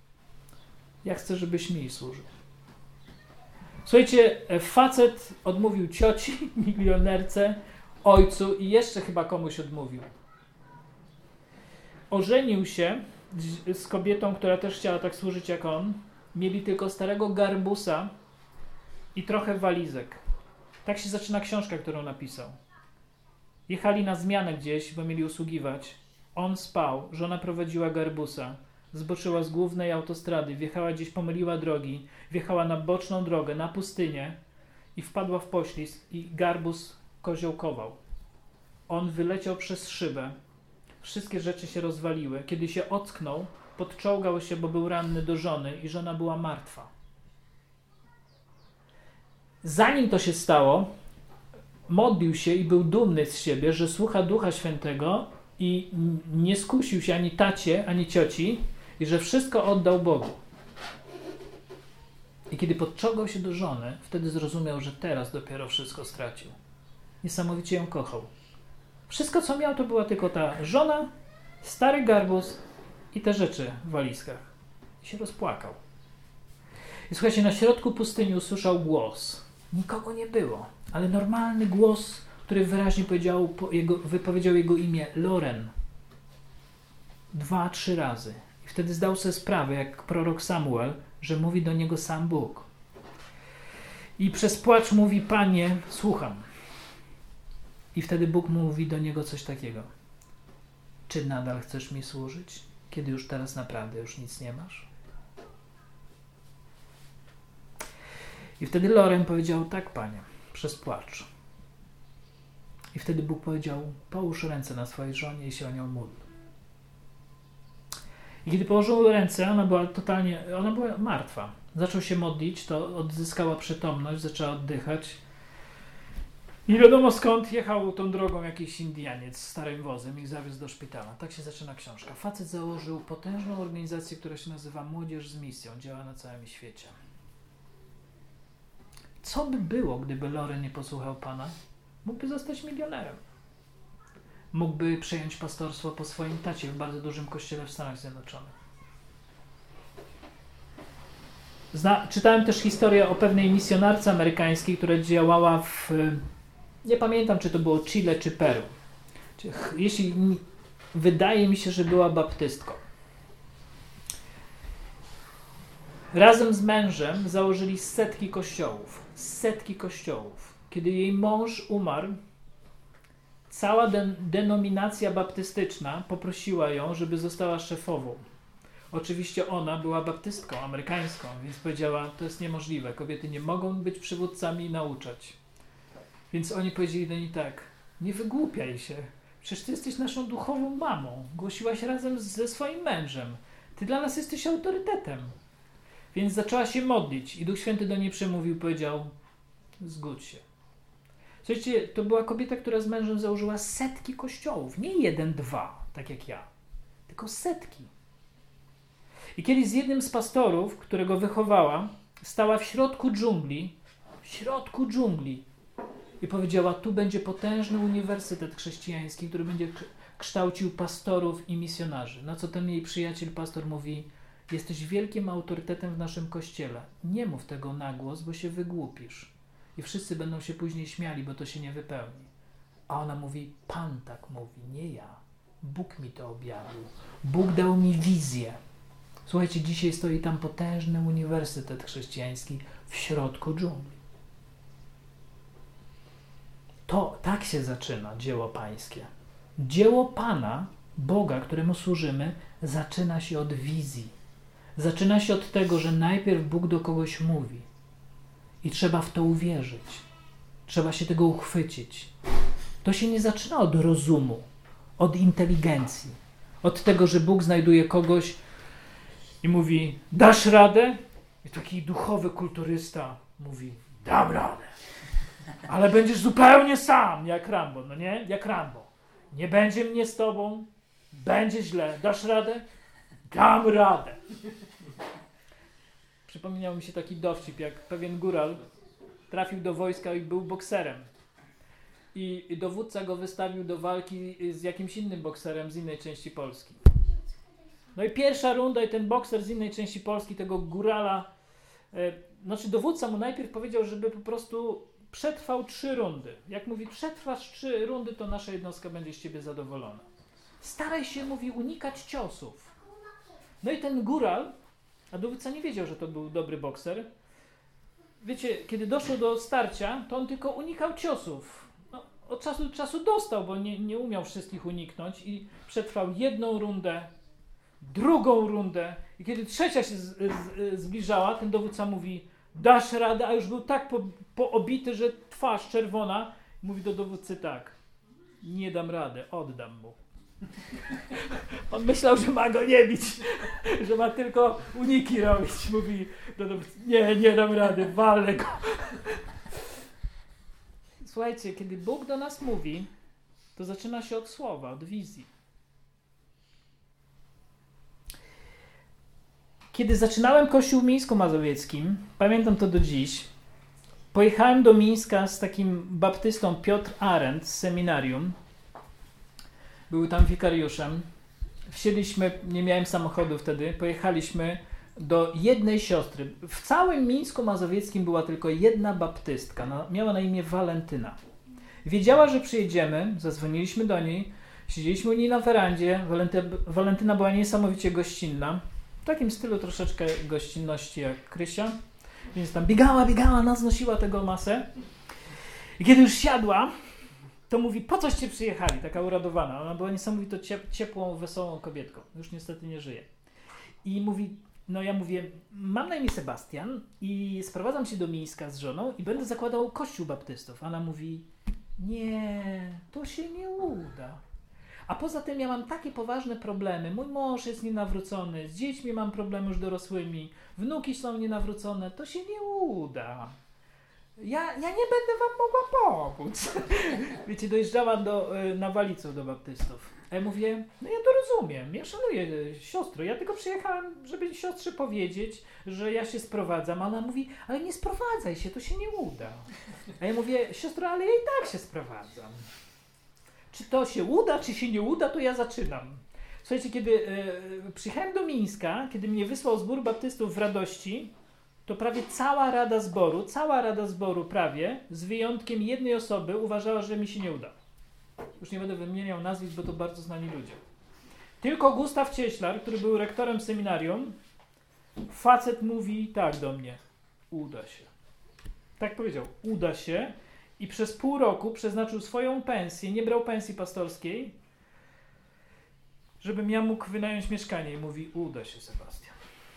Ja chcę, żebyś mi służył. Słuchajcie, facet odmówił cioci, milionerce, ojcu i jeszcze chyba komuś odmówił. Ożenił się z kobietą, która też chciała tak służyć jak on. Mieli tylko starego garbusa i trochę walizek. Tak się zaczyna książka, którą napisał. Jechali na zmianę gdzieś, bo mieli usługiwać. On spał, żona prowadziła garbusa, zboczyła z głównej autostrady, wjechała gdzieś, pomyliła drogi, wjechała na boczną drogę, na pustynię i wpadła w poślizg i garbus koziołkował. On wyleciał przez szybę. Wszystkie rzeczy się rozwaliły. Kiedy się ocknął, podczołgał się, bo był ranny do żony i żona była martwa. Zanim to się stało, modlił się i był dumny z siebie, że słucha Ducha Świętego i nie skusił się ani tacie, ani cioci i że wszystko oddał Bogu. I kiedy podczołgał się do żony, wtedy zrozumiał, że teraz dopiero wszystko stracił. Niesamowicie ją kochał. Wszystko, co miał, to była tylko ta żona, stary garbus i te rzeczy w walizkach. I się rozpłakał. I słuchajcie, na środku pustyni usłyszał głos. Nikogo nie było, ale normalny głos, który wyraźnie powiedział, jego, wypowiedział jego imię Loren. Dwa, trzy razy. I wtedy zdał sobie sprawę, jak prorok Samuel, że mówi do niego sam Bóg. I przez płacz mówi: Panie, słucham. I wtedy Bóg mówi do niego coś takiego: czy nadal chcesz mi służyć, kiedy już teraz naprawdę już nic nie masz? I wtedy Loren powiedział: tak, Panie, przez płacz. I wtedy Bóg powiedział: połóż ręce na swojej żonie i się o nią módl. I kiedy położył ręce, ona była totalnie, ona była martwa. Zaczął się modlić, to odzyskała przytomność, zaczęła oddychać. Nie wiadomo skąd jechał tą drogą jakiś Indianiec z starym wozem i zawiózł do szpitala. Tak się zaczyna książka. Facet założył potężną organizację, która się nazywa Młodzież z misją. Działa na całym świecie. Co by było, gdyby Loren nie posłuchał Pana? Mógłby zostać milionerem. Mógłby przejąć pastorstwo po swoim tacie w bardzo dużym kościele w Stanach Zjednoczonych. Zna, czytałem też historię o pewnej misjonarce amerykańskiej, która działała w... Nie pamiętam, czy to było Chile, czy Peru. Jeśli wydaje mi się, że była baptystką. Razem z mężem założyli setki kościołów. Setki kościołów. Kiedy jej mąż umarł, cała den- denominacja baptystyczna poprosiła ją, żeby została szefową. Oczywiście ona była baptystką, amerykańską, więc powiedziała: to jest niemożliwe, kobiety nie mogą być przywódcami i nauczać. Więc oni powiedzieli do niej tak: nie wygłupiaj się, przecież ty jesteś naszą duchową mamą, głosiłaś razem ze swoim mężem, ty dla nas jesteś autorytetem. Więc zaczęła się modlić i Duch Święty do niej przemówił, powiedział: zgódź się. Słuchajcie, to była kobieta, która z mężem założyła setki kościołów, nie jeden, dwa, tak jak ja, tylko setki. I kiedyś z jednym z pastorów, którego wychowała, stała w środku dżungli, w środku dżungli i powiedziała: tu będzie potężny uniwersytet chrześcijański, który będzie kształcił pastorów i misjonarzy. Na co ten jej przyjaciel, pastor, mówi: jesteś wielkim autorytetem w naszym kościele. Nie mów tego na głos, bo się wygłupisz. I wszyscy będą się później śmiali, bo to się nie wypełni. A ona mówi: Pan tak mówi, nie ja. Bóg mi to objawił. Bóg dał mi wizję. Słuchajcie, dzisiaj stoi tam potężny uniwersytet chrześcijański w środku dżungli. To tak się zaczyna dzieło pańskie. Dzieło Pana, Boga, któremu służymy, zaczyna się od wizji. Zaczyna się od tego, że najpierw Bóg do kogoś mówi. I trzeba w to uwierzyć. Trzeba się tego uchwycić. To się nie zaczyna od rozumu, od inteligencji, od tego, że Bóg znajduje kogoś i mówi: dasz radę? I taki duchowy kulturysta mówi: dam radę. Ale będziesz zupełnie sam, jak Rambo, no nie? Jak Rambo. Nie będzie mnie z tobą, będzie źle. Dasz radę? Dam radę. Przypomniał mi się taki dowcip, jak pewien góral trafił do wojska i był bokserem. I, i dowódca go wystawił do walki z jakimś innym bokserem z innej części Polski. No i pierwsza runda i ten bokser z innej części Polski tego górala, e, znaczy dowódca mu najpierw powiedział, żeby po prostu przetrwał trzy rundy. Jak mówi: przetrwasz trzy rundy, to nasza jednostka będzie z ciebie zadowolona. Staraj się, mówi, unikać ciosów. No i ten góral, a dowódca nie wiedział, że to był dobry bokser. Wiecie, kiedy doszło do starcia, to on tylko unikał ciosów. No, od czasu do czasu dostał, bo nie, nie umiał wszystkich uniknąć i przetrwał jedną rundę. drugą rundę i kiedy trzecia się z, z, zbliżała, ten dowódca mówi, dasz radę, a już był tak po, poobity, że twarz czerwona. Mówi do dowódcy tak, nie dam rady, oddam mu. On myślał, że ma go nie bić, że ma tylko uniki robić. Mówi do dowódcy, nie, nie dam rady, walę go. Słuchajcie, kiedy Bóg do nas mówi, to zaczyna się od słowa, od wizji. Kiedy zaczynałem Kościół w Mińsku Mazowieckim, pamiętam to do dziś, pojechałem do Mińska z takim baptystą Piotr Arendt z seminarium. Był tam wikariuszem. Wsiedliśmy, nie miałem samochodu wtedy, pojechaliśmy do jednej siostry. W całym Mińsku Mazowieckim była tylko jedna baptystka, na, miała na imię Walentyna. Wiedziała, że przyjedziemy, zadzwoniliśmy do niej, siedzieliśmy u niej na werandzie, Walenty, Walentyna była niesamowicie gościnna, w takim stylu troszeczkę gościnności jak Krysia, więc tam biegała, biegała, nas nosiła tego masę. I kiedy już siadła, to mówi, po coście przyjechali, taka uradowana. Ona była niesamowito ciepłą, wesołą kobietką, już niestety nie żyje. I mówi, no ja mówię, mam na imię Sebastian i sprowadzam się do Mińska z żoną i będę zakładał kościół baptystów. Ona mówi, nie, to się nie uda. A poza tym ja mam takie poważne problemy. Mój mąż jest nienawrócony, z dziećmi mam problemy już dorosłymi, wnuki są nienawrócone, to się nie uda. Ja, ja nie będę wam mogła pomóc. Wiecie, dojeżdżałam do, na Waliców do baptystów. A ja mówię, no ja to rozumiem, ja szanuję siostrę, ja tylko przyjechałam, żeby siostrze powiedzieć, że ja się sprowadzam. A ona mówi, ale nie sprowadzaj się, to się nie uda. A ja mówię, siostro, ale ja i tak się sprowadzam. Czy to się uda, czy się nie uda, to ja zaczynam. Słuchajcie, kiedy e, przyjechałem do Mińska, kiedy mnie wysłał zbór baptystów w Radości, to prawie cała rada zboru, cała rada zboru prawie, z wyjątkiem jednej osoby, uważała, że mi się nie uda. Już nie będę wymieniał nazwisk, bo to bardzo znani ludzie. Tylko Gustaw Cieślar, który był rektorem seminarium, facet mówi tak do mnie, uda się. Tak powiedział, uda się i przez pół roku przeznaczył swoją pensję, nie brał pensji pastorskiej, żebym ja mógł wynająć mieszkanie i mówi, uda się, Sebastian.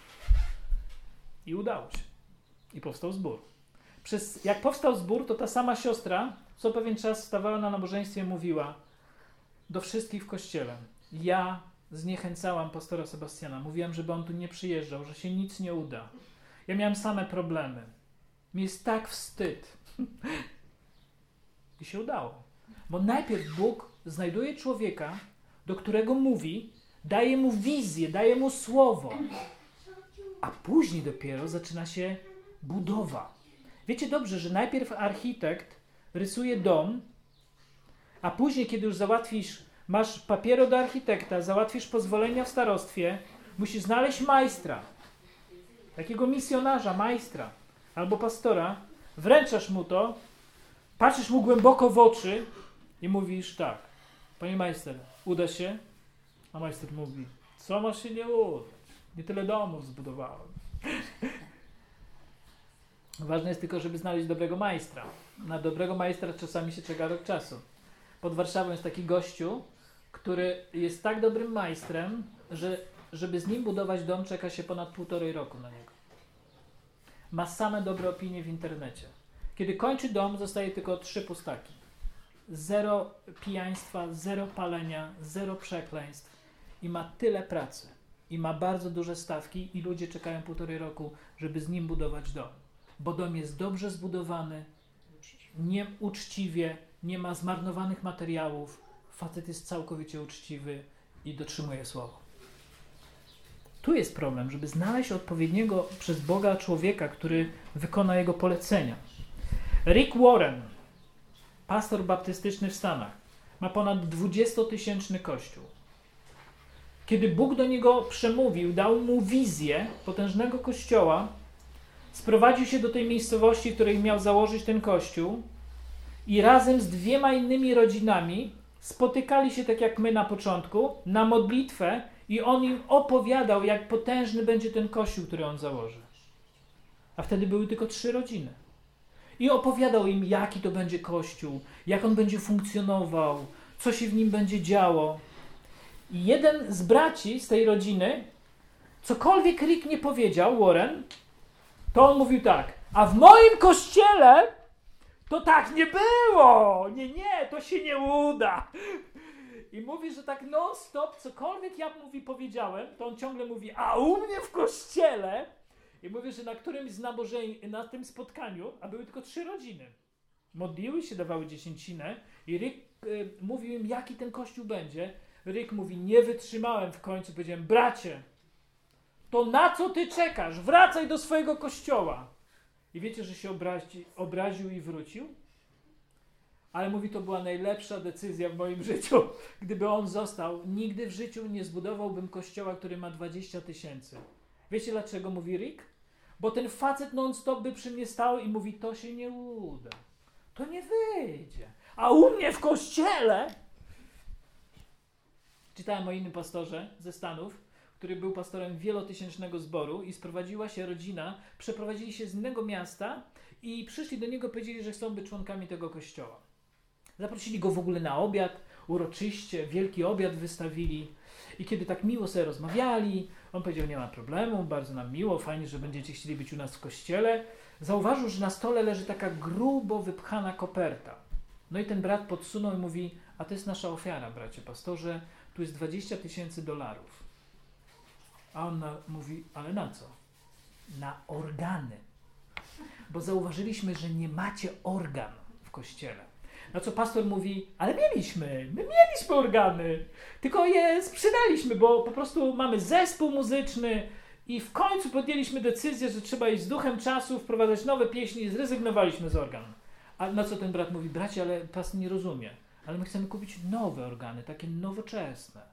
I udało się. I powstał zbór. Przez, jak powstał zbór, to ta sama siostra co pewien czas stawała na nabożeństwie i mówiła do wszystkich w kościele. Ja zniechęcałam pastora Sebastiana. Mówiłam, żeby on tu nie przyjeżdżał, że się nic nie uda. Ja miałam same problemy. Mi jest tak wstyd. I się udało. Bo najpierw Bóg znajduje człowieka, do którego mówi, daje mu wizję, daje mu słowo. A później dopiero zaczyna się budowa. Wiecie dobrze, że najpierw architekt rysuje dom, a później, kiedy już załatwisz, masz papiery do architekta, załatwisz pozwolenia w starostwie, musisz znaleźć majstra, takiego misjonarza, majstra albo pastora, wręczasz mu to, patrzysz mu głęboko w oczy i mówisz tak, panie majster, uda się? A majster mówi, co masz się nie udać? Nie tyle domów zbudowałem. Ważne jest tylko, żeby znaleźć dobrego majstra. Na dobrego majstra czasami się czeka rok czasu. Pod Warszawą jest taki gościu, który jest tak dobrym majstrem, że żeby z nim budować dom, czeka się ponad półtorej roku na niego. Ma same dobre opinie w internecie. Kiedy kończy dom, zostaje tylko trzy pustaki. Zero pijaństwa, zero palenia, zero przekleństw. I ma tyle pracy. I ma bardzo duże stawki i ludzie czekają półtorej roku, żeby z nim budować dom. Bo dom jest dobrze zbudowany, nie uczciwie, nie ma zmarnowanych materiałów. Facet jest całkowicie uczciwy i dotrzymuje słowa. Tu jest problem, żeby znaleźć odpowiedniego przez Boga człowieka, który wykona jego polecenia. Rick Warren, pastor baptystyczny w Stanach, ma ponad dwudziestotysięczny kościół. Kiedy Bóg do niego przemówił, dał mu wizję potężnego kościoła, sprowadził się do tej miejscowości, w której miał założyć ten kościół i razem z dwiema innymi rodzinami spotykali się tak jak my na początku, na modlitwę i on im opowiadał, jak potężny będzie ten kościół, który on założy. A wtedy były tylko trzy rodziny. I opowiadał im, jaki to będzie kościół, jak on będzie funkcjonował, co się w nim będzie działo. I jeden z braci z tej rodziny, cokolwiek Rick nie powiedział, Warren, to on mówił tak, a w moim kościele to tak nie było. Nie, nie, to się nie uda. I mówi, że tak non stop, cokolwiek ja mówi powiedziałem, to on ciągle mówi, a u mnie w kościele. I mówi, że na którymś z nabożeń, na tym spotkaniu, a były tylko trzy rodziny, modliły się, dawały dziesięcinę i Rick y, mówił im, jaki ten kościół będzie. Rick mówi, nie wytrzymałem w końcu, powiedziałem, bracie, to na co ty czekasz? Wracaj do swojego kościoła. I wiecie, że się obrazi, obraził i wrócił? Ale mówi, to była najlepsza decyzja w moim życiu. Gdyby on został, nigdy w życiu nie zbudowałbym kościoła, który ma dwadzieścia tysięcy. Wiecie dlaczego, mówi Rick? Bo ten facet non-stop by przy mnie stał i mówi, to się nie uda. To nie wyjdzie. A u mnie w kościele... Czytałem o innym pastorze ze Stanów, który był pastorem wielotysięcznego zboru i sprowadziła się rodzina, przeprowadzili się z innego miasta i przyszli do niego, powiedzieli, że chcą być członkami tego kościoła. Zaprosili go w ogóle na obiad, uroczyście, wielki obiad wystawili i kiedy tak miło sobie rozmawiali, on powiedział, nie ma problemu, bardzo nam miło, fajnie, że będziecie chcieli być u nas w kościele. Zauważył, że na stole leży taka grubo wypchana koperta. No i ten brat podsunął i mówi, a to jest nasza ofiara, bracie pastorze, tu jest dwadzieścia tysięcy dolarów. A on na, mówi, ale na co? Na organy. Bo zauważyliśmy, że nie macie organ w kościele. Na co pastor mówi, ale mieliśmy, my mieliśmy organy, tylko je sprzedaliśmy, bo po prostu mamy zespół muzyczny i w końcu podjęliśmy decyzję, że trzeba iść z duchem czasu, wprowadzać nowe pieśni i zrezygnowaliśmy z organ. A na co ten brat mówi, bracie, ale pastor nie rozumie, ale my chcemy kupić nowe organy, takie nowoczesne.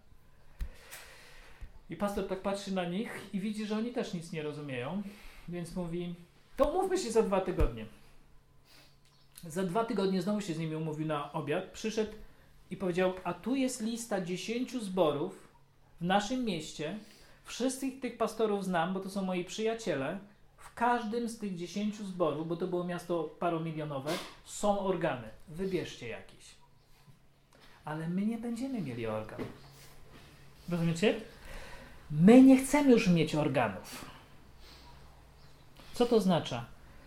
I pastor tak patrzy na nich i widzi, że oni też nic nie rozumieją, więc mówi, to umówmy się za dwa tygodnie. Za dwa tygodnie znowu się z nimi umówił na obiad, przyszedł i powiedział, a tu jest lista dziesięciu zborów w naszym mieście, wszystkich tych pastorów znam, bo to są moi przyjaciele, w każdym z tych dziesięciu zborów, bo to było miasto paromilionowe, są organy, wybierzcie jakieś. Ale my nie będziemy mieli organ. Rozumiecie? My nie chcemy już mieć organów. Co to oznacza?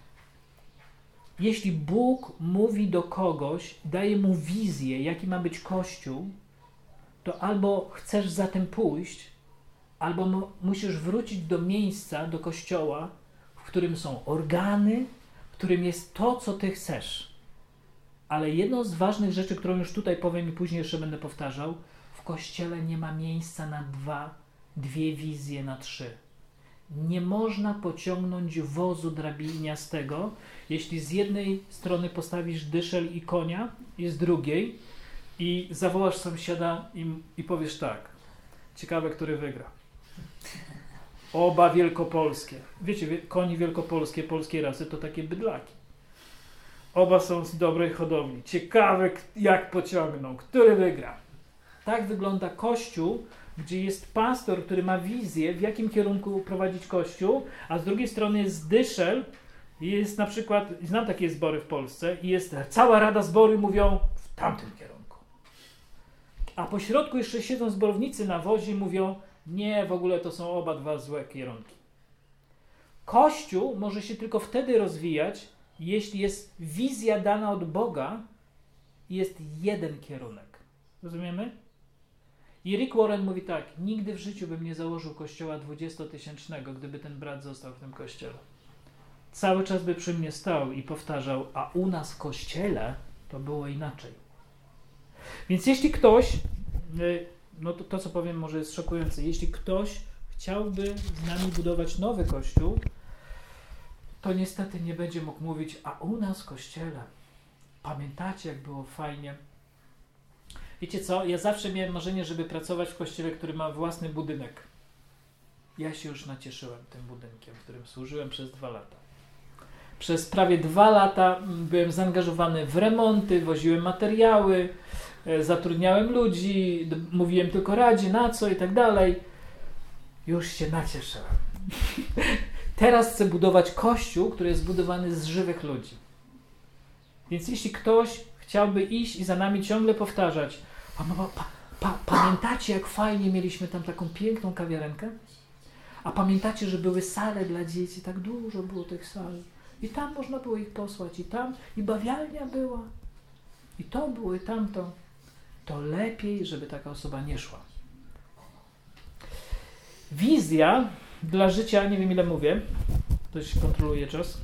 Jeśli Bóg mówi do kogoś, daje mu wizję, jaki ma być Kościół, to albo chcesz za tym pójść, albo mu, musisz wrócić do miejsca, do Kościoła, w którym są organy, w którym jest to, co ty chcesz. Ale jedną z ważnych rzeczy, którą już tutaj powiem i później jeszcze będę powtarzał, w Kościele nie ma miejsca na dwa, dwie wizje na trzy. Nie można pociągnąć wozu drabiniastego, jeśli z jednej strony postawisz dyszel i konia i z drugiej i zawołasz sąsiada i, i powiesz tak, ciekawe, który wygra. Oba wielkopolskie. Wiecie, koni wielkopolskie, polskiej rasy to takie bydlaki. Oba są z dobrej hodowli. Ciekawe, jak pociągną, który wygra. Tak wygląda Kościół, gdzie jest pastor, który ma wizję, w jakim kierunku prowadzić Kościół, a z drugiej strony jest dyszel i jest na przykład, znam takie zbory w Polsce, i jest cała rada zboru i mówią w tamtym kierunku. A po środku jeszcze siedzą zborownicy na wozie i mówią, nie, w ogóle to są oba dwa złe kierunki. Kościół może się tylko wtedy rozwijać, jeśli jest wizja dana od Boga i jest jeden kierunek. Rozumiemy? I Rick Warren mówi tak, nigdy w życiu bym nie założył kościoła dwudziestotysięcznego, gdyby ten brat został w tym kościele. Cały czas by przy mnie stał i powtarzał, a u nas w kościele to było inaczej. Więc jeśli ktoś, no to, to co powiem może jest szokujące, jeśli ktoś chciałby z nami budować nowy kościół, to niestety nie będzie mógł mówić, a u nas w kościele, pamiętacie jak było fajnie? Wiecie co, ja zawsze miałem marzenie, żeby pracować w kościele, który ma własny budynek. Ja się już nacieszyłem tym budynkiem, w którym służyłem przez dwa lata. Przez prawie dwa lata byłem zaangażowany w remonty, woziłem materiały, zatrudniałem ludzi, mówiłem tylko radzie, na co i tak dalej. Już się nacieszyłem. Teraz chcę budować kościół, który jest zbudowany z żywych ludzi. Więc jeśli ktoś chciałby iść i za nami ciągle powtarzać, a no, pa, pa, pamiętacie, jak fajnie mieliśmy tam taką piękną kawiarenkę? A pamiętacie, że były sale dla dzieci? Tak dużo było tych sal. I tam można było ich posłać. I tam, i bawialnia była. I to było, i tamto. To lepiej, żeby taka osoba nie szła. Wizja dla życia, nie wiem ile mówię. Ktoś kontroluje czas?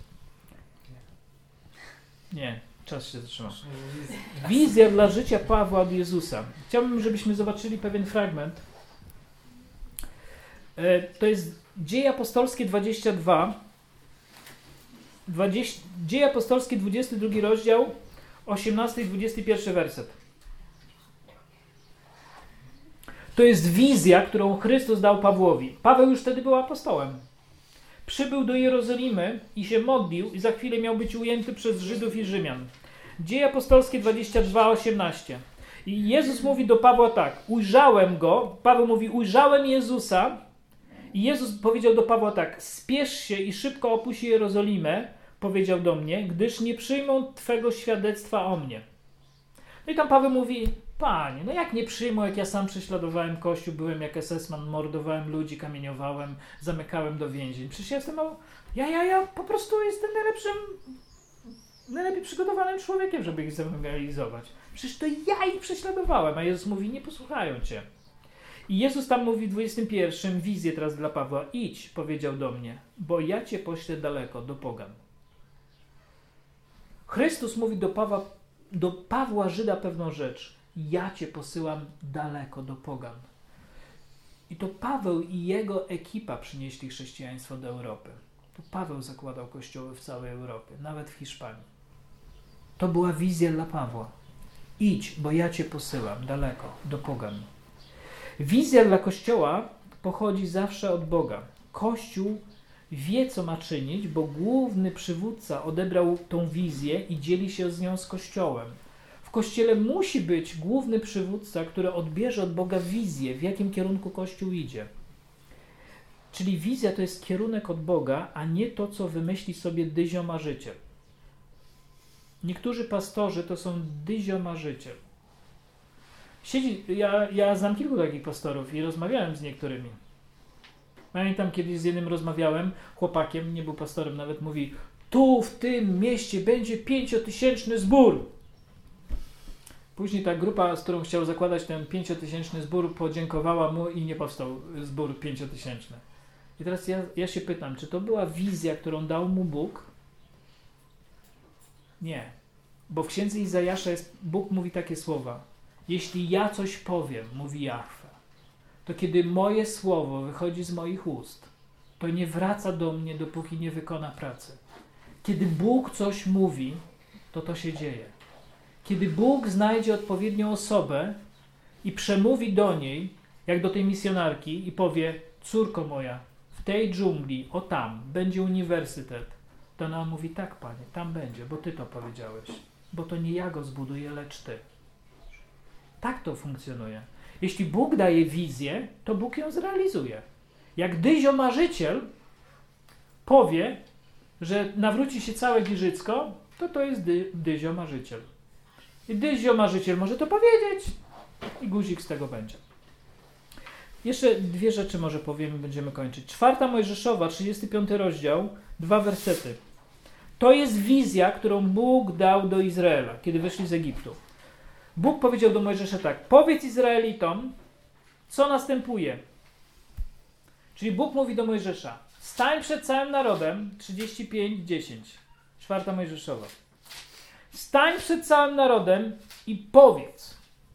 Nie, czas się zatrzymał. Wizja dla życia Pawła od Jezusa. Chciałbym, żebyśmy zobaczyli pewien fragment. To jest Dzieje Apostolskie dwadzieścia dwa. dwadzieścia, Dzieje Apostolskie dwudziesty drugi rozdział, osiemnasty i dwudziesty pierwszy werset. To jest wizja, którą Chrystus dał Pawłowi. Paweł już wtedy był apostołem. Przybył do Jerozolimy i się modlił i za chwilę miał być ujęty przez Żydów i Rzymian. Dzieje Apostolskie dwadzieścia dwa, osiemnaście. I Jezus mówi do Pawła tak. Ujrzałem go, Paweł mówi, ujrzałem Jezusa i Jezus powiedział do Pawła tak. Spiesz się i szybko opuść Jerozolimę, powiedział do mnie, gdyż nie przyjmą twego świadectwa o mnie. No i tam Paweł mówi, Panie, no jak nie przyjmą, jak ja sam prześladowałem Kościół, byłem jak esesman, mordowałem ludzi, kamieniowałem, zamykałem do więzień. Przecież ja jestem, ja, ja, ja po prostu jestem najlepszym, najlepiej przygotowanym człowiekiem, żeby ich zewangelizować. Przecież to ja ich prześladowałem, a Jezus mówi, nie posłuchają cię. I Jezus tam mówi w dwudziestym pierwszym, wizję teraz dla Pawła, idź, powiedział do mnie, bo ja cię poślę daleko, do pogan. Chrystus mówi do Pawła, do Pawła Żyda pewną rzecz. Ja cię posyłam daleko do pogan. I to Paweł i jego ekipa przynieśli chrześcijaństwo do Europy. To Paweł zakładał kościoły w całej Europie, nawet w Hiszpanii. To była wizja dla Pawła. Idź, bo ja cię posyłam daleko do pogan. Wizja dla Kościoła pochodzi zawsze od Boga. Kościół wie, co ma czynić, bo główny przywódca odebrał tą wizję i dzieli się z nią z Kościołem. W Kościele musi być główny przywódca, który odbierze od Boga wizję, w jakim kierunku Kościół idzie. Czyli wizja to jest kierunek od Boga, a nie to, co wymyśli sobie dyziomarzyciel. Niektórzy pastorzy to są dyziomarzyciel. Siedzi, ja, ja znam kilku takich pastorów i rozmawiałem z niektórymi. Pamiętam, kiedyś z jednym rozmawiałem, chłopakiem, nie był pastorem, nawet mówi, tu w tym mieście będzie pięciotysięczny zbór. Później ta grupa, z którą chciał zakładać ten pięciotysięczny zbór, podziękowała mu i nie powstał zbór pięciotysięczny. I teraz ja, ja się pytam, czy to była wizja, którą dał mu Bóg? Nie. Bo w księdze Izajasza jest, Bóg mówi takie słowa. Jeśli ja coś powiem, mówi Jahwe, to kiedy moje słowo wychodzi z moich ust, to nie wraca do mnie, dopóki nie wykona pracy. Kiedy Bóg coś mówi, to to się dzieje. Kiedy Bóg znajdzie odpowiednią osobę i przemówi do niej, jak do tej misjonarki i powie, córko moja, w tej dżungli, o tam, będzie uniwersytet, to ona mówi, tak Panie, tam będzie, bo Ty to powiedziałeś, bo to nie ja go zbuduję, lecz Ty. Tak to funkcjonuje. Jeśli Bóg daje wizję, to Bóg ją zrealizuje. Jak dyziomarzyciel powie, że nawróci się całe Giżycko, to to jest dy, dyziomarzyciel. I dyziomarzyciel może to powiedzieć i guzik z tego będzie. Jeszcze dwie rzeczy może powiem i będziemy kończyć. Czwarta Mojżeszowa, trzydziesty piąty rozdział, dwa wersety. To jest wizja, którą Bóg dał do Izraela, kiedy wyszli z Egiptu. Bóg powiedział do Mojżesza tak, powiedz Izraelitom, co następuje. Czyli Bóg mówi do Mojżesza, stań przed całym narodem, trzydzieści pięć, dziesięć. Czwarta Mojżeszowa. Stań przed całym narodem i powiedz.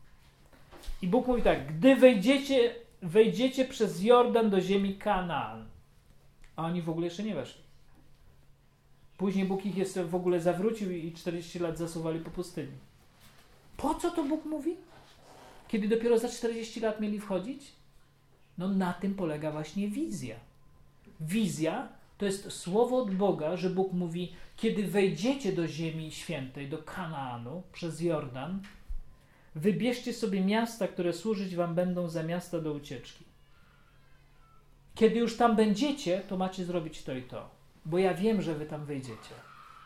I Bóg mówi tak, gdy wejdziecie, wejdziecie przez Jordan do ziemi Kanaan. A oni w ogóle jeszcze nie weszli. Później Bóg ich jeszcze w ogóle zawrócił i czterdzieści lat zasuwali po pustyni. Po co to Bóg mówi? Kiedy dopiero za czterdzieści lat mieli wchodzić? No na tym polega właśnie wizja. Wizja to jest słowo od Boga, że Bóg mówi, kiedy wejdziecie do ziemi świętej, do Kanaanu, przez Jordan, wybierzcie sobie miasta, które służyć wam będą za miasta do ucieczki. Kiedy już tam będziecie, to macie zrobić to i to. Bo ja wiem, że wy tam wejdziecie.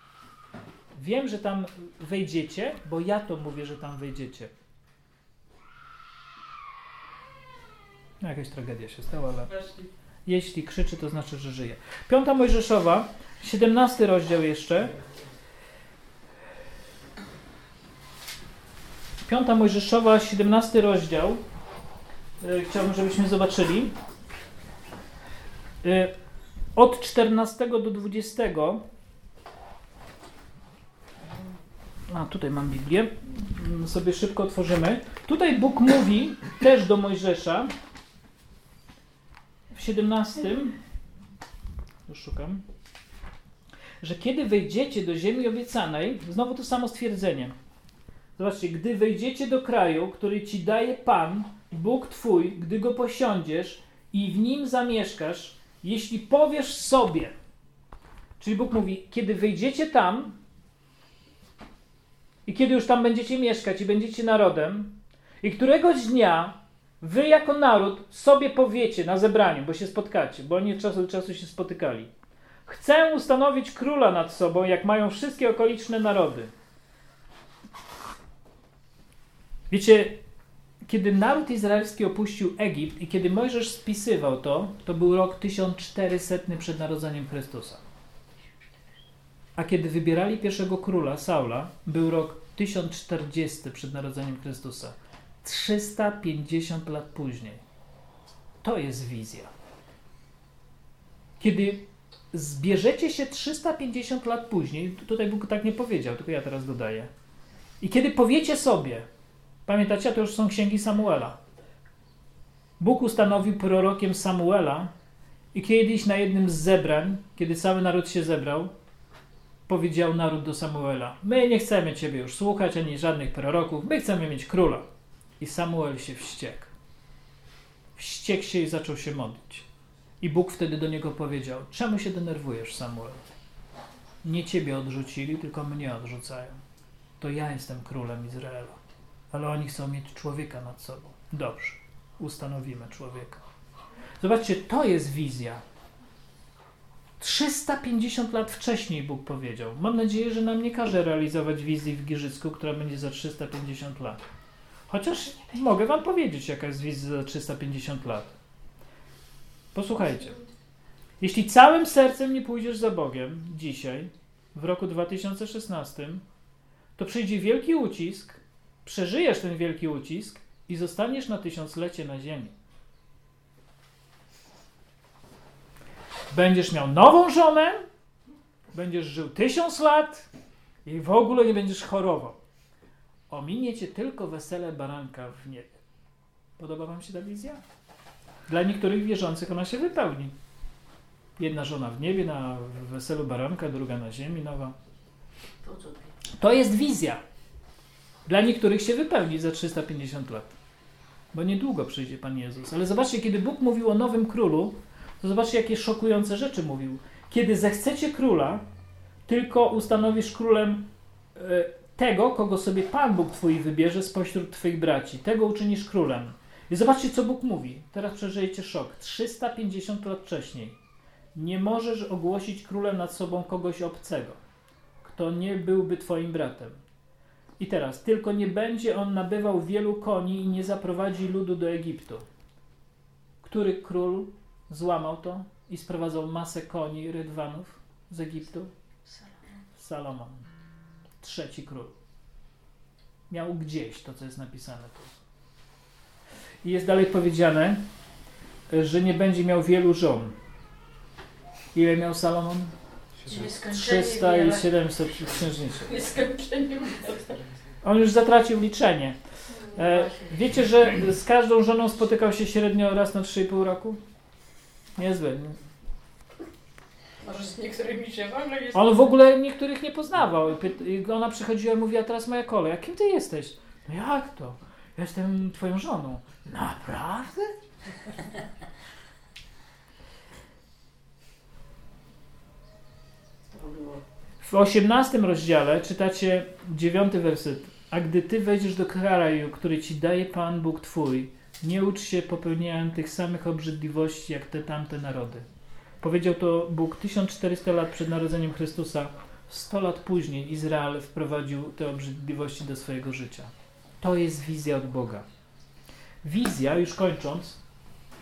Wiem, że tam wejdziecie, bo ja to mówię, że tam wejdziecie. No, jakaś tragedia się stała, ale jeśli krzyczy, to znaczy, że żyje. Piąta Mojżeszowa, siedemnasty rozdział jeszcze. Piąta Mojżeszowa, siedemnasty rozdział. Chciałbym, żebyśmy zobaczyli. Od czternastego do dwudziestego. A, tutaj mam Biblię. Sobie szybko otworzymy. Tutaj Bóg mówi też do Mojżesza. W siedemnastym. Już szukam. Że kiedy wejdziecie do ziemi obiecanej, znowu to samo stwierdzenie. Zobaczcie, gdy wejdziecie do kraju, który ci daje Pan, Bóg Twój, gdy go posiądziesz i w nim zamieszkasz, jeśli powiesz sobie, czyli Bóg mówi, kiedy wejdziecie tam i kiedy już tam będziecie mieszkać i będziecie narodem i któregoś dnia wy jako naród sobie powiecie na zebraniu, bo się spotkacie, bo oni od czasu do czasu się spotykali. Chcę ustanowić króla nad sobą, jak mają wszystkie okoliczne narody. Wiecie, kiedy naród izraelski opuścił Egipt i kiedy Mojżesz spisywał to, to był rok tysiąc czterysetny przed narodzeniem Chrystusa. A kiedy wybierali pierwszego króla, Saula, był rok tysiąc czterdziesty przed narodzeniem Chrystusa. trzysta pięćdziesiąt lat później. To jest wizja. Kiedy zbierzecie się trzysta pięćdziesiąt lat później, tutaj Bóg tak nie powiedział, tylko ja teraz dodaję. I kiedy powiecie sobie, pamiętacie, to już są księgi Samuela. Bóg ustanowił prorokiem Samuela i kiedyś na jednym z zebrań, kiedy cały naród się zebrał, powiedział naród do Samuela: my nie chcemy ciebie już słuchać, ani żadnych proroków, my chcemy mieć króla. I Samuel się wściekł. Wściekł się i zaczął się modlić. I Bóg wtedy do niego powiedział: czemu się denerwujesz, Samuel? Nie ciebie odrzucili, tylko mnie odrzucają. To ja jestem królem Izraela. Ale oni chcą mieć człowieka nad sobą. Dobrze, ustanowimy człowieka. Zobaczcie, to jest wizja. trzysta pięćdziesiąt lat wcześniej Bóg powiedział. Mam nadzieję, że nam nie każe realizować wizji w Giżycku, która będzie za trzysta pięćdziesiąt lat. Chociaż mogę wam powiedzieć, jaka jest wizja za trzysta pięćdziesiąt lat. Posłuchajcie. Jeśli całym sercem nie pójdziesz za Bogiem dzisiaj, w roku dwa tysiące szesnastym, to przyjdzie wielki ucisk, przeżyjesz ten wielki ucisk i zostaniesz na tysiąclecie na ziemi. Będziesz miał nową żonę, będziesz żył tysiąc lat i w ogóle nie będziesz chorował. Ominie cię tylko wesele baranka w niebie. Podoba wam się ta wizja? Dla niektórych wierzących ona się wypełni. Jedna żona w niebie na weselu baranka, druga na ziemi nowa. To jest wizja. Dla niektórych się wypełni za trzysta pięćdziesiąt lat. Bo niedługo przyjdzie Pan Jezus. Ale zobaczcie, kiedy Bóg mówił o nowym królu, to zobaczcie, jakie szokujące rzeczy mówił. Kiedy zechcecie króla, tylko ustanowisz królem y, tego, kogo sobie Pan Bóg Twój wybierze spośród Twoich braci. Tego uczynisz królem. I zobaczcie, co Bóg mówi. Teraz przeżyjecie szok. trzysta pięćdziesiąt lat wcześniej. Nie możesz ogłosić królem nad sobą kogoś obcego, kto nie byłby Twoim bratem. I teraz, tylko nie będzie on nabywał wielu koni i nie zaprowadzi ludu do Egiptu. Który król złamał to i sprowadzał masę koni i rydwanów z Egiptu? Salomon. Salomon. Trzeci król. Miał gdzieś to, co jest napisane tu. I jest dalej powiedziane, że nie będzie miał wielu żon. Ile miał Salomon? trzysta i siedemset księżniczek. On już zatracił liczenie. E, wiecie, że z każdą żoną spotykał się średnio raz na trzy i pół roku? Niezłe. Nie? Może z niektórymi się w ogóle nie On w ogóle niektórych nie poznawał. I ona przychodziła i mówiła: teraz moja kolej. A kim ty jesteś? No jak to? Ja jestem twoją żoną. Naprawdę? W osiemnastym rozdziale czytacie dziewiąty werset. A gdy ty wejdziesz do kraju, który ci daje Pan Bóg Twój, nie ucz się popełniając tych samych obrzydliwości, jak te tamte narody. Powiedział to Bóg tysiąc czterysta lat przed narodzeniem Chrystusa. sto lat później Izrael wprowadził te obrzydliwości do swojego życia. To jest wizja od Boga. Wizja, już kończąc,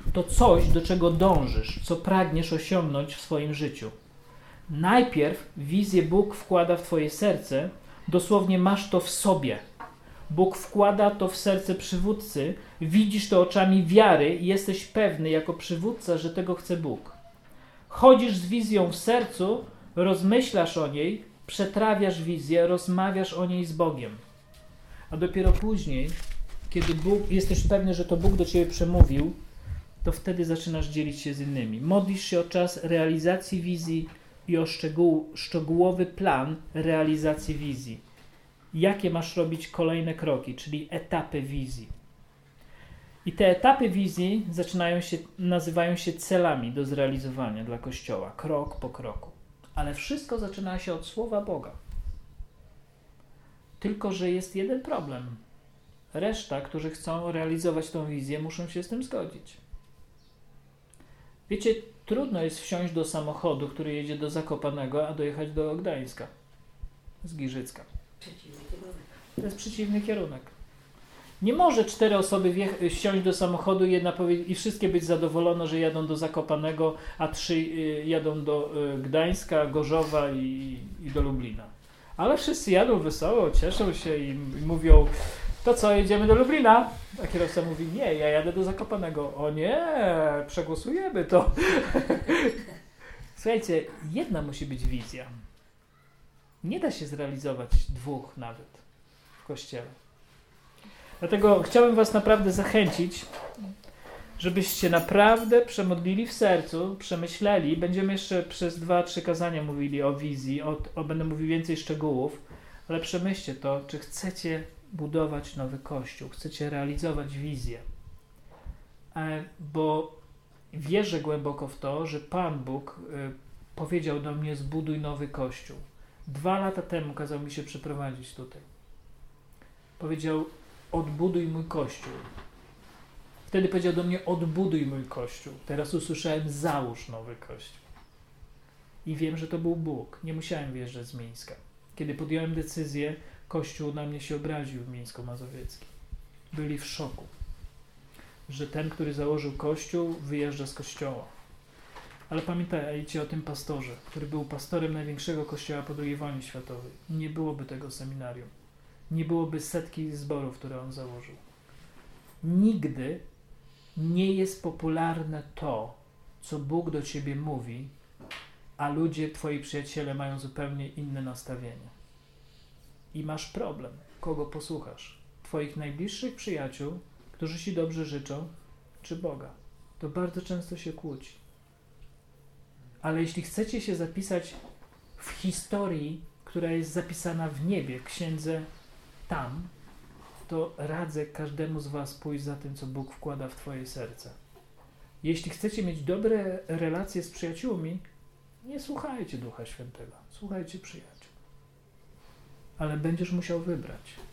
to coś, do czego dążysz, co pragniesz osiągnąć w swoim życiu. Najpierw wizję Bóg wkłada w twoje serce, dosłownie masz to w sobie. Bóg wkłada to w serce przywódcy, widzisz to oczami wiary i jesteś pewny jako przywódca, że tego chce Bóg. Chodzisz z wizją w sercu, rozmyślasz o niej, przetrawiasz wizję, rozmawiasz o niej z Bogiem. A dopiero później, kiedy Bóg, jesteś pewny, że to Bóg do ciebie przemówił, to wtedy zaczynasz dzielić się z innymi. Modlisz się o czas realizacji wizji i o szczegół, szczegółowy plan realizacji wizji. Jakie masz robić kolejne kroki, czyli etapy wizji. I te etapy wizji zaczynają się, nazywają się celami do zrealizowania dla Kościoła, krok po kroku. Ale wszystko zaczyna się od słowa Boga. Tylko że jest jeden problem. Reszta, którzy chcą realizować tą wizję, muszą się z tym zgodzić. Wiecie, trudno jest wsiąść do samochodu, który jedzie do Zakopanego, a dojechać do Gdańska z Giżycka. To jest przeciwny kierunek. Nie może cztery osoby wjech- wsiąść do samochodu i, jedna powie- i wszystkie być zadowolone, że jadą do Zakopanego, a trzy y, jadą do y, Gdańska, Gorzowa i, i do Lublina. Ale wszyscy jadą wesoło, cieszą się i, i mówią, to co, jedziemy do Lublina? A kierowca mówi, nie, ja jadę do Zakopanego. O nie, przegłosujemy to. Słuchajcie, jedna musi być wizja. Nie da się zrealizować dwóch nawet w Kościele. Dlatego chciałbym was naprawdę zachęcić, żebyście naprawdę przemodlili w sercu, przemyśleli. Będziemy jeszcze przez dwa, trzy kazania mówili o wizji, o, o, będę mówił więcej szczegółów, ale przemyślcie to, czy chcecie budować nowy Kościół, chcecie realizować wizję. E, bo wierzę głęboko w to, że Pan Bóg e, powiedział do mnie, zbuduj nowy Kościół. Dwa lata temu kazał mi się przeprowadzić tutaj. Powiedział, odbuduj mój Kościół. Wtedy powiedział do mnie, odbuduj mój Kościół. Teraz usłyszałem, załóż nowy Kościół. I wiem, że to był Bóg. Nie musiałem wyjeżdżać z Mińska. Kiedy podjąłem decyzję, Kościół na mnie się obraził w Mińsko-Mazowieckim. Byli w szoku, że ten, który założył Kościół, wyjeżdża z Kościoła. Ale pamiętajcie o tym pastorze, który był pastorem największego kościoła po drugiej wojnie światowej. Nie byłoby tego seminarium. Nie byłoby setki zborów, które on założył. Nigdy nie jest popularne to, co Bóg do ciebie mówi, a ludzie, twoi przyjaciele, mają zupełnie inne nastawienie. I masz problem, kogo posłuchasz. Twoich najbliższych przyjaciół, którzy ci dobrze życzą, czy Boga. To bardzo często się kłóci. Ale jeśli chcecie się zapisać w historii, która jest zapisana w niebie, księdze tam, to radzę każdemu z was pójść za tym, co Bóg wkłada w twoje serce. Jeśli chcecie mieć dobre relacje z przyjaciółmi, nie słuchajcie Ducha Świętego, słuchajcie przyjaciół. Ale będziesz musiał wybrać.